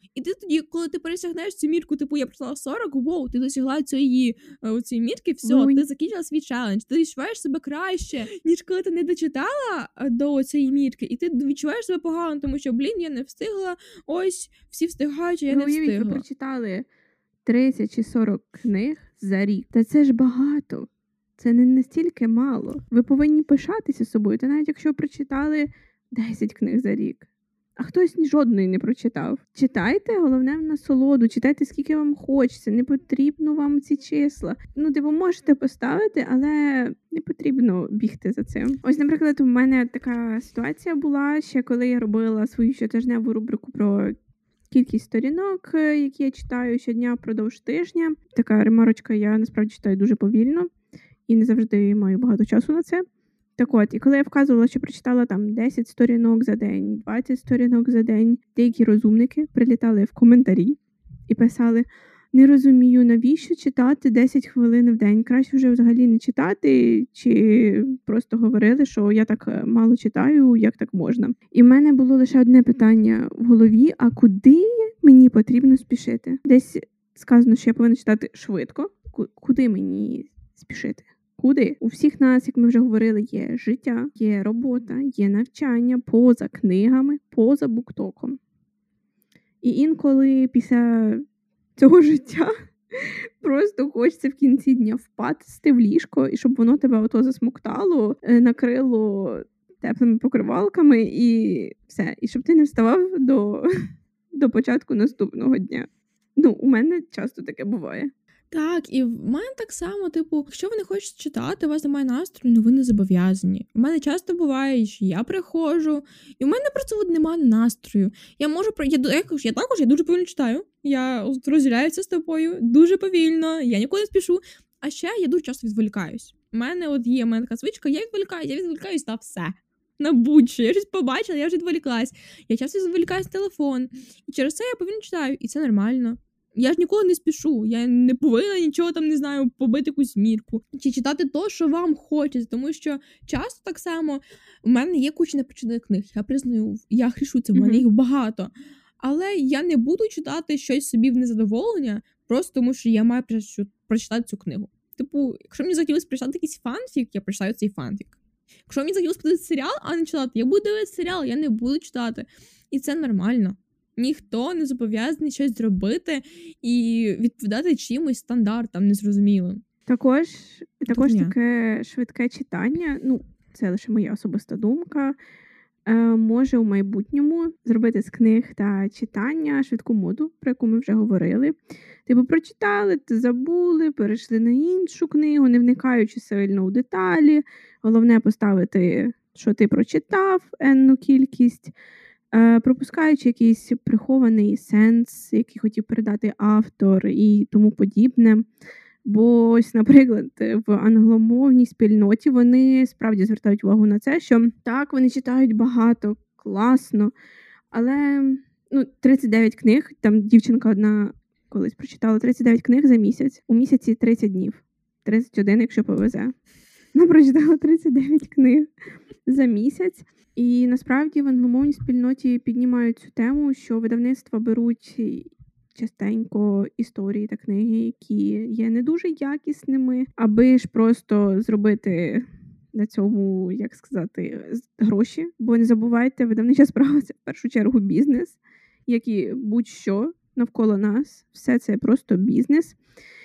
Speaker 1: І ти тоді, коли ти пересягнеш цю мірку, типу, я прочитала сорок, воу, ти досягла цієї, цієї мірки, все,
Speaker 2: Ой.
Speaker 1: ти закінчила свій челендж, ти відчуваєш себе краще, ніж коли ти не дочитала до цієї мірки, і ти відчуваєш себе погано, тому що, блін, я не встигла, ось, всі встигають, а я
Speaker 2: Ви
Speaker 1: не
Speaker 2: уявіть, ви
Speaker 1: встигла.
Speaker 2: прочитали тридцять чи сорок книг за рік. Та це ж багато. Це не настільки мало. Ви повинні пишатися собою. Та навіть якщо прочитали десять книг за рік, а хтось ні жодної не прочитав. Читайте, головне, в насолоду, читайте, скільки вам хочеться, не потрібно вам ці числа. Ну, типу, можете поставити, але не потрібно бігти за цим. Ось, наприклад, у мене така ситуація була, ще коли я робила свою щотижневу рубрику про кількість сторінок, які я читаю щодня впродовж тижня. Така ремарочка, я насправді читаю дуже повільно і не завжди маю багато часу на це. Так от, і коли я вказувала, що прочитала там десять сторінок за день, двадцять сторінок за день, деякі розумники прилітали в коментарі і писали: не розумію, навіщо читати десять хвилин в день, краще вже взагалі не читати, чи просто говорили, що я так мало читаю, як так можна. І в мене було лише одне питання в голові: а куди мені потрібно спішити? Десь сказано, що я повинна читати швидко. Куди мені спішити? Куди? У всіх нас, як ми вже говорили, є життя, є робота, є навчання поза книгами, поза буктоком. І інколи після цього життя просто хочеться в кінці дня впасти в ліжко, і щоб воно тебе ото засмоктало, накрило теплими покривалками і все. І щоб ти не вставав до, до початку наступного дня. Ну, у мене часто таке буває.
Speaker 1: Так, і в мене так само, типу, якщо ви не хочете читати, у вас немає настрою, ну ви не зобов'язані. У мене часто буває, що я приходжу, і в мене просто от немає настрою. Я можу, я, я, я також, я дуже повільно читаю, я розділяюся з тобою дуже повільно, я ніколи не спішу, а ще я дуже часто відволікаюсь. У мене от є, у мене така звичка, я відволікаюсь, я відволікаюсь на все. На будь-що, я щось побачила, я вже відволіклась. Я часто відволікаюсь на телефон, і через це я повільно читаю, і це нормально. Я ж ніколи не спішу, я не повинна нічого там, не знаю, побити якусь мірку. Чи читати то, що вам хочеться, тому що часто так само в мене є куча непрочитаних книг, я признаю, я хрішу це, в мене їх багато. Але я не буду читати щось собі в незадоволення, просто тому що я маю прочитати цю книгу. Типу, якщо мені захотілося прочитати якийсь фанфік, я прочитаю цей фанфік. Якщо мені захотілося подивитися серіал, а не читати, я буду дивитися серіал, я не буду читати. І це нормально. Ніхто не зобов'язаний щось зробити і відповідати чимось стандартам незрозумілим.
Speaker 2: Також, також таке швидке читання, ну, це лише моя особиста думка, е, може у майбутньому зробити з книг та читання швидку моду, про яку ми вже говорили. Типу, прочитали, забули, перейшли на іншу книгу, не вникаючи сильно у деталі. Головне поставити, що ти прочитав, енну кількість, пропускаючи якийсь прихований сенс, який хотів передати автор і тому подібне. Бо ось, наприклад, в англомовній спільноті вони справді звертають увагу на це, що так, вони читають багато, класно, але ну, тридцять дев'ять книг, там дівчинка одна колись прочитала тридцять дев'ять книг за місяць, у місяці тридцять днів, тридцять один, якщо повезе. Вона прочитала тридцять дев'ять книг за місяць. І насправді в англомовній спільноті піднімають цю тему, що видавництва беруть частенько історії та книги, які є не дуже якісними, аби ж просто зробити на цьому, як сказати, гроші. Бо не забувайте, видавнича справа – це в першу чергу бізнес, як і будь-що навколо нас. Все це просто бізнес.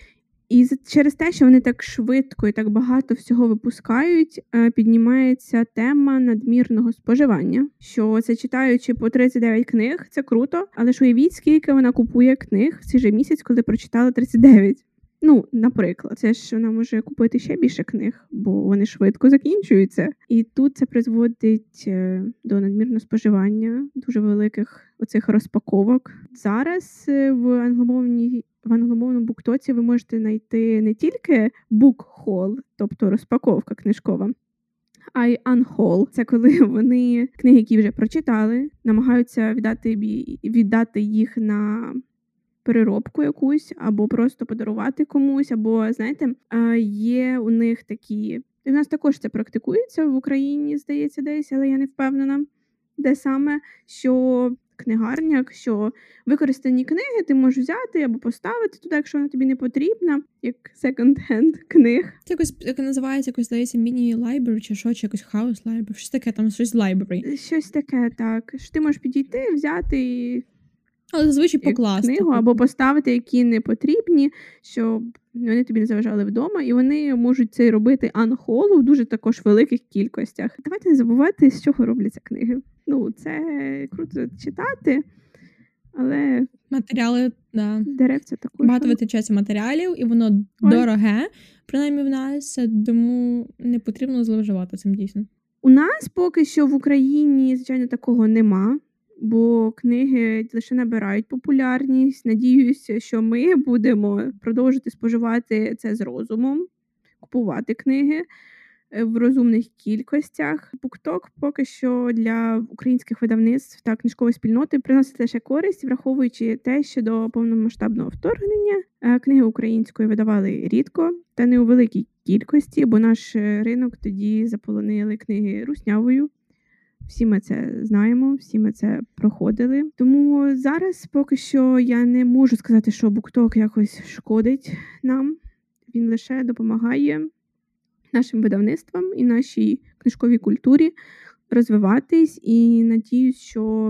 Speaker 2: І через те, що вони так швидко і так багато всього випускають, піднімається тема надмірного споживання. Що це, читаючи по тридцять дев'ять книг, це круто, але ж уявіть, скільки вона купує книг в цей же місяць, коли прочитала тридцять дев'ять. Ну, наприклад, це ж вона може купити ще більше книг, бо вони швидко закінчуються. І тут це призводить до надмірного споживання, дуже великих оцих розпаковок. Зараз в англомовній В англомовному буктоці ви можете знайти не тільки book-haul, тобто розпаковка книжкова, а й unhaul. Це коли вони книги, які вже прочитали, намагаються віддати, віддати їх на переробку якусь, або просто подарувати комусь, або, знаєте, є у них такі... І в нас також це практикується в Україні, здається, десь, але я не впевнена, де саме, що книгарнях, що використані книги ти можеш взяти або поставити туди, якщо вона тобі не потрібна, як секонд-хенд книг.
Speaker 1: Це якось, як називається, якось, здається, міні-лайбрері чи що, чи якось хаус-лайбрері, щось таке, там щось лайбрері.
Speaker 2: Щось таке, так. Що ти можеш підійти, взяти і
Speaker 1: Але зазвичай покласти.
Speaker 2: книгу або поставити, які не потрібні, щоб вони тобі не заважали вдома, і вони можуть це робити анхолу в дуже також великих кількостях. Давайте не забувати, з чого робляться книги. Ну, це круто читати, але
Speaker 1: матеріали, да.
Speaker 2: Деревця також.
Speaker 1: Багато витрачається матеріалів, і воно Ой. дороге, принаймні в нас, тому не потрібно зловживати цим дійсно.
Speaker 2: У нас поки що в Україні, звичайно, такого нема, бо книги лише набирають популярність. Надіюся, що ми будемо продовжувати споживати це з розумом, купувати книги в розумних кількостях. BookTok поки що для українських видавництв та книжкової спільноти приносить лише користь, враховуючи те, що до повномасштабного вторгнення книги українською видавали рідко та не у великій кількості, бо наш ринок тоді заполонили книги руснявою. Всі ми це знаємо, всі ми це проходили. Тому зараз поки що я не можу сказати, що BookTok якось шкодить нам. Він лише допомагає нашим видавництвам і нашій книжковій культурі розвиватись. І надіюсь, що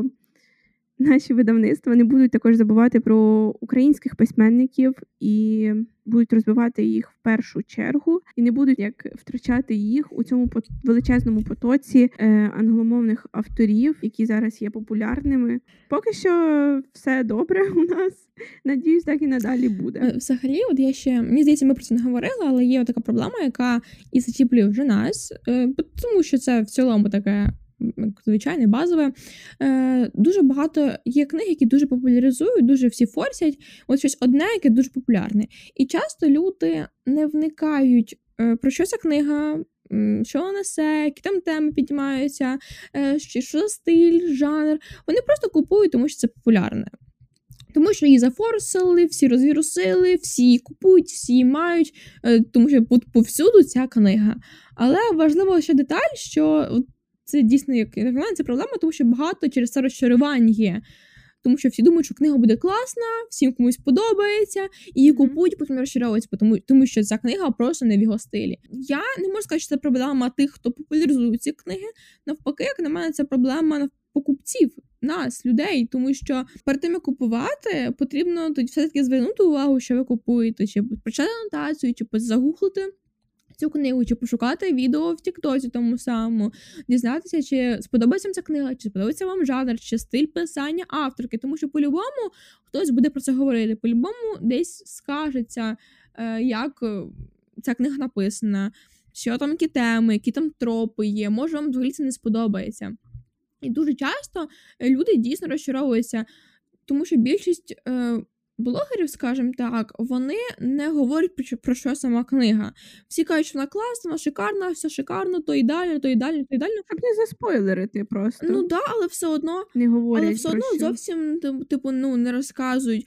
Speaker 2: наші видавництва не будуть також забувати про українських письменників і будуть розвивати їх в першу чергу, і не будуть як втрачати їх у цьому величезному потоці е, англомовних авторів, які зараз є популярними. Поки що все добре у нас. Надіюсь, так і надалі буде.
Speaker 1: Взагалі, от я ще, мені здається, ми про це не говорили, але є така проблема, яка і зачіплює вже нас, е, тому що це в цілому таке звичайне, базове. Е, дуже багато є книг, які дуже популяризують, дуже всі форсять. От щось одне, яке дуже популярне. І часто люди не вникають, е, про що ця книга, що вона несе, які там теми піднімаються, е, що, що за стиль, жанр. Вони просто купують, тому що це популярне. Тому що її зафорсили, всі розвірусили, всі її купують, всі її мають, е, тому що повсюду ця книга. Але важливо ще деталь, що це дійсно, як на мене, це проблема, тому що багато через це розчарувань є. Тому що всі думають, що книга буде класна, всім комусь подобається, і її купують, потім розчаровуються, тому, тому що ця книга просто не в його стилі. Я не можу сказати, що це проблема тих, хто популяризує ці книги. Навпаки, як на мене, це проблема покупців, нас, людей, тому що перед тим, як купувати, потрібно тоді все-таки звернути увагу, що ви купуєте, чи прочитати анотацію, чи загуглити цю книгу, чи пошукати відео в Тіктоці тому самому, дізнатися, чи сподобається вам ця книга, чи сподобається вам жанр, чи стиль писання авторки, тому що по-любому хтось буде про це говорити, по-любому десь скажеться, як ця книга написана, що там, які теми, які там тропи є, може вам взагалі це не сподобається. І дуже часто люди дійсно розчаровуються, тому що більшість е, блогерів, скажімо так, вони не говорять про, про що сама книга. Всі кажуть, що вона класна, вона шикарна, все шикарно, то ідеально, то ідеально, то ідеально.
Speaker 2: Щоб не заспойлерити просто.
Speaker 1: Ну так, да, але все одно,
Speaker 2: не говорять
Speaker 1: але все одно
Speaker 2: що.
Speaker 1: зовсім типу, ну, не розказують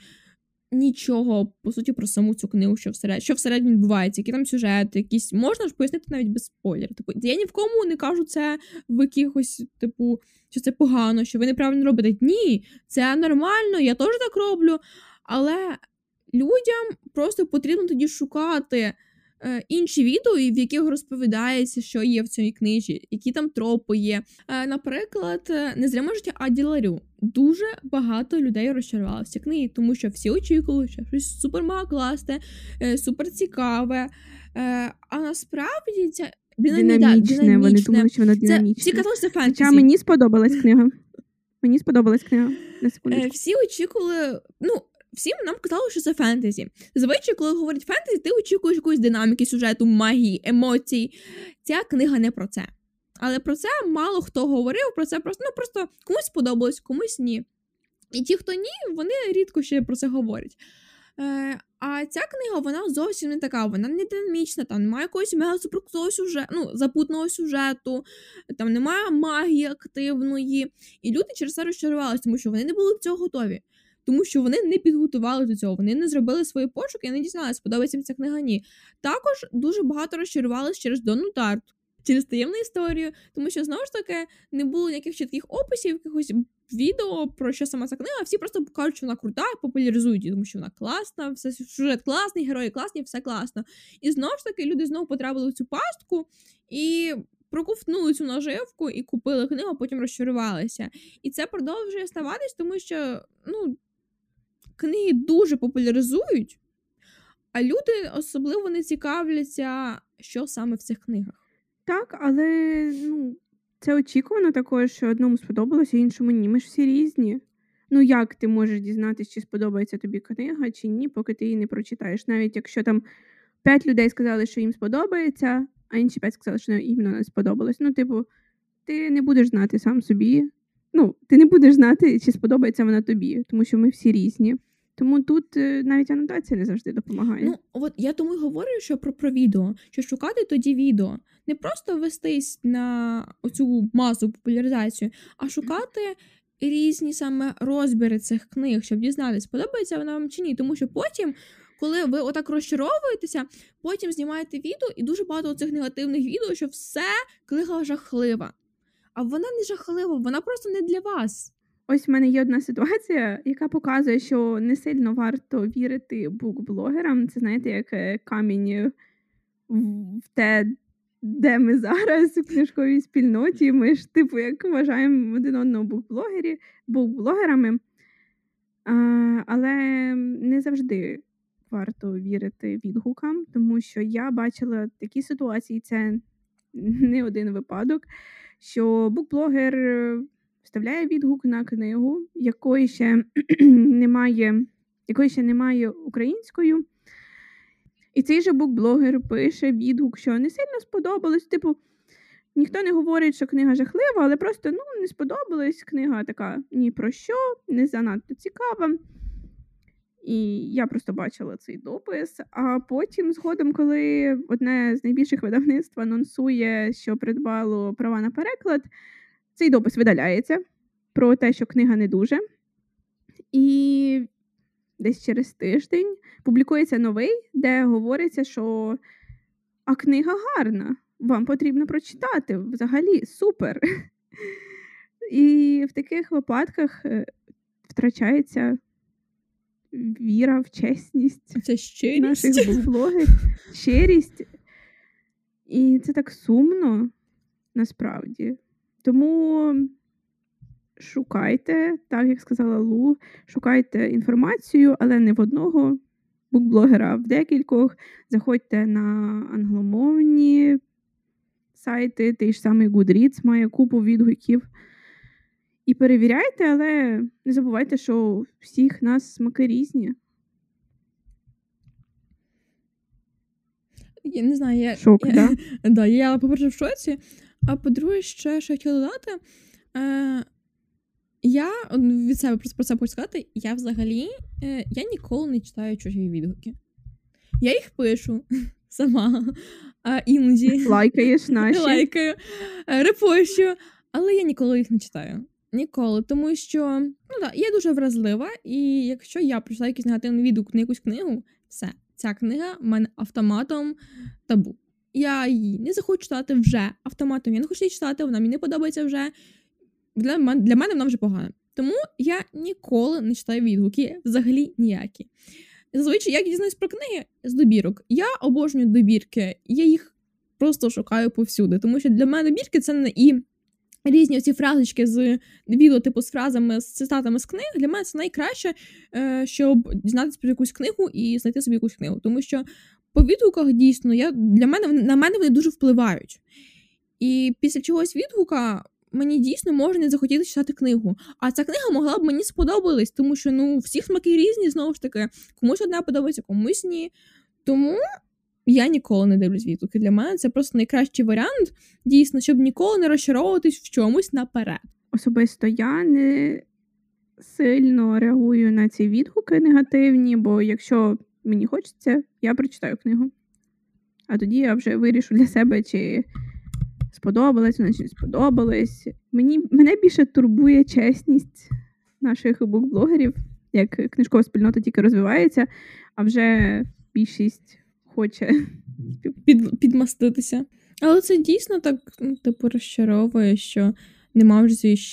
Speaker 1: нічого, по суті, про саму цю книгу, що всередині, що всередині відбувається, які там сюжети, якісь, можна ж пояснити навіть без спойлерів. Типу, я ні в кому не кажу це в якихось, типу, що це погано, що ви неправильно робите. Ні, це нормально, я теж так роблю, але людям просто потрібно тоді шукати е, інші відео, в яких розповідається, що є в цій книжі, які там тропи є. Е, наприклад, «Незриме життя Аді Ларю». Дуже багато людей розчарувалося в книги, тому що всі очікували, що щось супер-мега класне, е, супер цікаве, е, а насправді це
Speaker 2: динамічне, динамічне. Вони думали, що воно динамічне.
Speaker 1: Всі казали, що це фентезі.
Speaker 2: Хоча мені сподобалась книга. Мені сподобалась книга. На секундочку.
Speaker 1: Е, всі очікували, ну, всім нам казали, що це фентезі. Зазвичай, коли говорять фентезі, ти очікуєш якоїсь динаміки, сюжету, магії, емоцій. Ця книга не про це. Але про це мало хто говорив, про це просто, ну, просто комусь сподобалось, комусь ні. І ті, хто ні, вони рідко ще про це говорять. Е, а ця книга, вона зовсім не така, вона не динамічна, там немає якогось мега-суперкрутого сюжету, ну, запутного сюжету, там немає магії активної. І люди через це розчарувалися, тому що вони не були до цього готові. Тому що вони не підготували до цього, вони не зробили свої пошуки і не дізналися, сподобається їм ця книга, ні. Також дуже багато розчарувалися через Донну Тарту, через таємну історію, тому що, знову ж таки, не було ніяких чітких описів, якихось відео про що сама ця книга, всі просто кажуть, що вона крута, популяризують її, тому що вона класна, все, сюжет класний, герої класні, все класно. І знову ж таки люди знову потрапили в цю пастку і проковтнули цю наживку і купили книгу, а потім розчарувалися. І це продовжує ставатись, тому що, ну, книги дуже популяризують, а люди особливо не цікавляться, що саме в цих книгах.
Speaker 2: Так, але, ну, це очікувано також, що одному сподобалося, іншому ні. Ми ж всі різні. Ну, як ти можеш дізнатися, чи сподобається тобі книга, чи ні, поки ти її не прочитаєш. Навіть якщо там п'ять людей сказали, що їм сподобається, а інші п'ять сказали, що їм не сподобалось. Ну, типу, ти не будеш знати сам собі. Ну, ти не будеш знати, чи сподобається вона тобі, тому що ми всі різні. Тому тут е, навіть анотація не завжди допомагає.
Speaker 1: Ну, от я тому й говорю, що про, про відео, що шукати тоді відео. Не просто вестись на оцю масову популяризацію, а шукати різні саме розбіри цих книг, щоб дізнатися, подобається вона вам чи ні. Тому що потім, коли ви отак розчаровуєтеся, потім знімаєте відео, і дуже багато цих негативних відео, що все книга жахлива. А вона не жахлива, вона просто не для вас.
Speaker 2: Ось в мене є одна ситуація, яка показує, що не сильно варто вірити букблогерам. Це, знаєте, як е, камінь в те, де ми зараз у книжковій спільноті. Ми ж, типу, як вважаємо один одного букблогері, букблогерами. А, але не завжди варто вірити відгукам, тому що я бачила такі ситуації, це не один випадок, що букблогер вставляє відгук на книгу, якої ще немає, якої ще немає українською. І цей же букблогер пише відгук, що не сильно сподобалось. Типу, ніхто не говорить, що книга жахлива, але просто, ну, не сподобалась. Книга така ні про що, не занадто цікава. І я просто бачила цей допис. А потім, згодом, коли одне з найбільших видавництв анонсує, що придбало права на переклад, цей допис видаляється про те, що книга не дуже. І десь через тиждень публікується новий, де говориться, що а книга гарна, вам потрібно прочитати, взагалі супер. І в таких випадках втрачається віра в чесність
Speaker 1: Це щирість.
Speaker 2: наших букблогерів, щирість. І це так сумно, насправді. Тому шукайте, так як сказала Лу, шукайте інформацію, але не в одного букблогера, а в декількох. Заходьте на англомовні сайти, той ж самий Goodreads має купу відгуків. І перевіряйте, але не забувайте, що у всіх нас смаки різні.
Speaker 1: Я не знаю, я...
Speaker 2: Шок,
Speaker 1: я,
Speaker 2: да?
Speaker 1: да, я, по-перше, в шоці, а по-друге, ще, що я хотіла додати, е, я від себе просто про це хочу сказати, я взагалі, е, я ніколи не читаю чужі відгуки. Я їх пишу сама, а іноді
Speaker 2: Лайкаєш наші.
Speaker 1: лайкаю, е, репощу, але я ніколи їх не читаю. Ніколи, тому що, ну да, я дуже вразлива, і якщо я прочитаю якийсь негативний відгук на якусь книгу, все, ця книга в мене автоматом табу. Я її не захочу читати вже автоматом, я не хочу її читати, вона мені не подобається вже. Для мене, для мене вона вже погана. Тому я ніколи не читаю відгуки, взагалі ніякі. Зазвичай, як я дізнаюсь про книги з добірок. Я обожнюю добірки, я їх просто шукаю повсюди, тому що для мене добірки це не і різні оці фразочки з відео, типу, з фразами, з цитатами з книг, для мене це найкраще, щоб дізнатися про якусь книгу і знайти собі якусь книгу. Тому що по відгуках, дійсно, я, для мене, на мене вони дуже впливають. І після чогось відгука мені дійсно може не захотіти читати книгу. А ця книга могла б мені сподобалась, тому що, ну, всіх смаки різні, знову ж таки, комусь одна подобається, комусь ні. Тому я ніколи не дивлюсь відгуки. Для мене це просто найкращий варіант, дійсно, щоб ніколи не розчаровуватись в чомусь наперед.
Speaker 2: Особисто я не сильно реагую на ці відгуки негативні, бо якщо мені хочеться, я прочитаю книгу. А тоді я вже вирішу для себе, чи сподобалась вона, чи не сподобалась. Мені, мене більше турбує чесність наших букблогерів, як книжкова спільнота тільки розвивається, а вже більшість хоче
Speaker 1: Під, підмаститися. Але це дійсно так, ну, типу, розчаровує, що нема вже цієї щирості.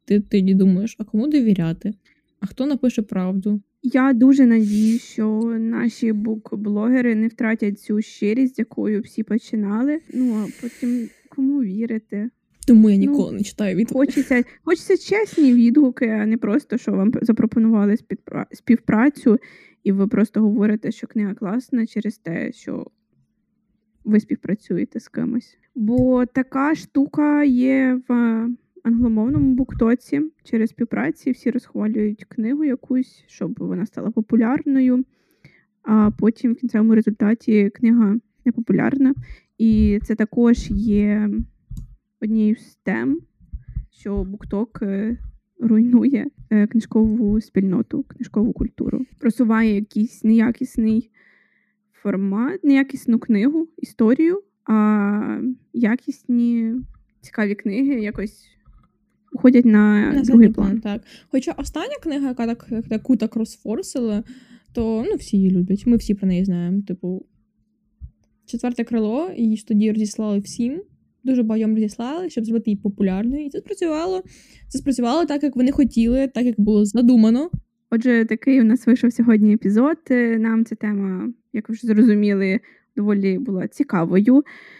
Speaker 1: ти тоді думаєш, а кому довіряти? А хто напише правду?
Speaker 2: Я дуже надію, що наші бук-блогери не втратять цю щирість, з якою всі починали. Ну, а потім кому вірити?
Speaker 1: Тому я
Speaker 2: Ну,
Speaker 1: ніколи не читаю відгуки.
Speaker 2: Хочеться, хочеться чесні відгуки, а не просто, що вам запропонували співпра- співпрацю, і ви просто говорите, що книга класна через те, що ви співпрацюєте з кимось. Бо така штука є в англомовному буктоці. Через співпраці всі розхвалюють книгу якусь, щоб вона стала популярною, а потім в кінцевому результаті книга не популярна. І це також є однією з тем, що букток е, руйнує е, книжкову спільноту, книжкову культуру. Просуває якийсь неякісний формат, неякісну книгу, історію, а якісні цікаві книги якось уходять на,
Speaker 1: На
Speaker 2: другий
Speaker 1: задній
Speaker 2: план.
Speaker 1: план, так. Хоча остання книга, яка так, таку так розфорсила, то ну, всі її люблять. Ми всі про неї знаємо. Типу, четверте крило, її ж тоді розіслали всім. Дуже багатьом розіслали, щоб зробити її популярною. І це спрацювало. Це спрацювало так, як вони хотіли, так, як було задумано.
Speaker 2: Отже, такий у нас вийшов сьогодні епізод. Е, Нам ця тема, як ви вже зрозуміли, доволі була цікавою.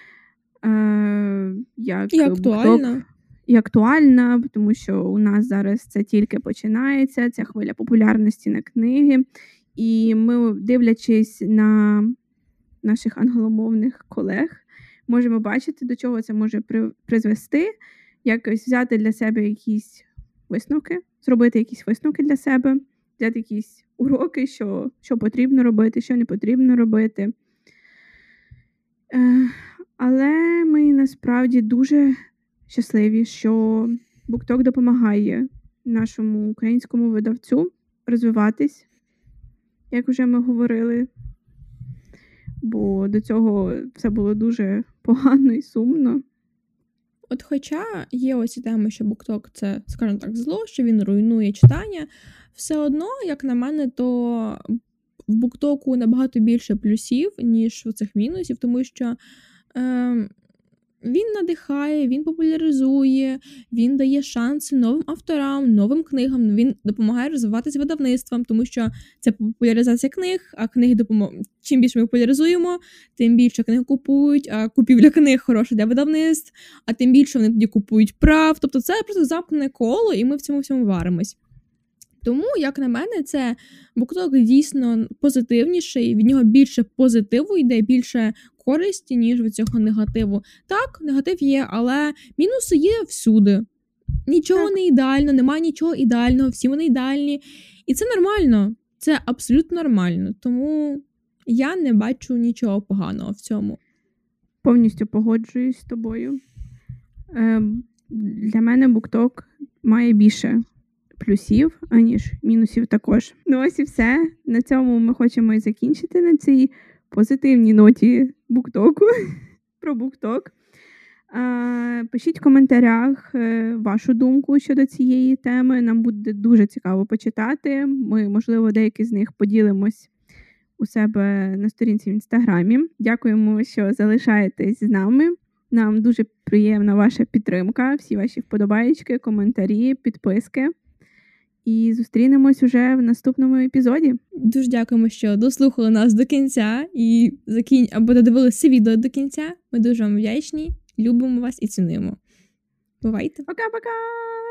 Speaker 2: Е, як
Speaker 1: І
Speaker 2: букток-
Speaker 1: актуальна.
Speaker 2: і актуальна, тому що у нас зараз це тільки починається, ця хвиля популярності на книги. І ми, дивлячись на наших англомовних колег, можемо бачити, до чого це може при- призвести, якось взяти для себе якісь висновки, зробити якісь висновки для себе, взяти якісь уроки, що, що потрібно робити, що не потрібно робити. Е, але ми насправді дуже щасливі, що букток допомагає нашому українському видавцю розвиватись, як вже ми говорили. Бо до цього все було дуже погано і сумно.
Speaker 1: От хоча є ось і тема, що букток – це, скажімо так, зло, що він руйнує читання, все одно, як на мене, то в буктоку набагато більше плюсів, ніж в цих мінусів, тому що е, він надихає, він популяризує, він дає шанси новим авторам, новим книгам, він допомагає розвиватися видавництвам, тому що це популяризація книг, а книги допомагають. Чим більше ми популяризуємо, тим більше книг купують, а купівля книг хороша для видавництв, а тим більше вони тоді купують прав. Тобто це просто замкнене коло, і ми в цьому всьому варимось. Тому, як на мене, це букток дійсно позитивніший, від нього більше позитиву йде, більше користі, ніж від цього негативу. Так, негатив є, але мінуси є всюди. Нічого
Speaker 2: Так.
Speaker 1: не ідеально, немає нічого ідеального, всі вони ідеальні. І це нормально, це абсолютно нормально. Тому я не бачу нічого поганого в цьому.
Speaker 2: Повністю погоджуюсь з тобою. Е, для мене букток має більше плюсів, аніж мінусів також. Ну ось і все. На цьому ми хочемо і закінчити на цій позитивній ноті буктоку. Про букток. Е, пишіть в коментарях е, вашу думку щодо цієї теми. Нам буде дуже цікаво почитати. Ми, можливо, деякі з них поділимось у себе на сторінці в Інстаграмі. Дякуємо, що залишаєтесь з нами. Нам дуже приємна ваша підтримка, всі ваші вподобаєчки, коментарі, підписки. І зустрінемось уже в наступному епізоді.
Speaker 1: Дуже дякуємо, що дослухали нас до кінця і закін... або додивилися відео до кінця. Ми дуже вам вдячні, любимо вас і цінуємо. Бувайте!
Speaker 2: Пока-пока!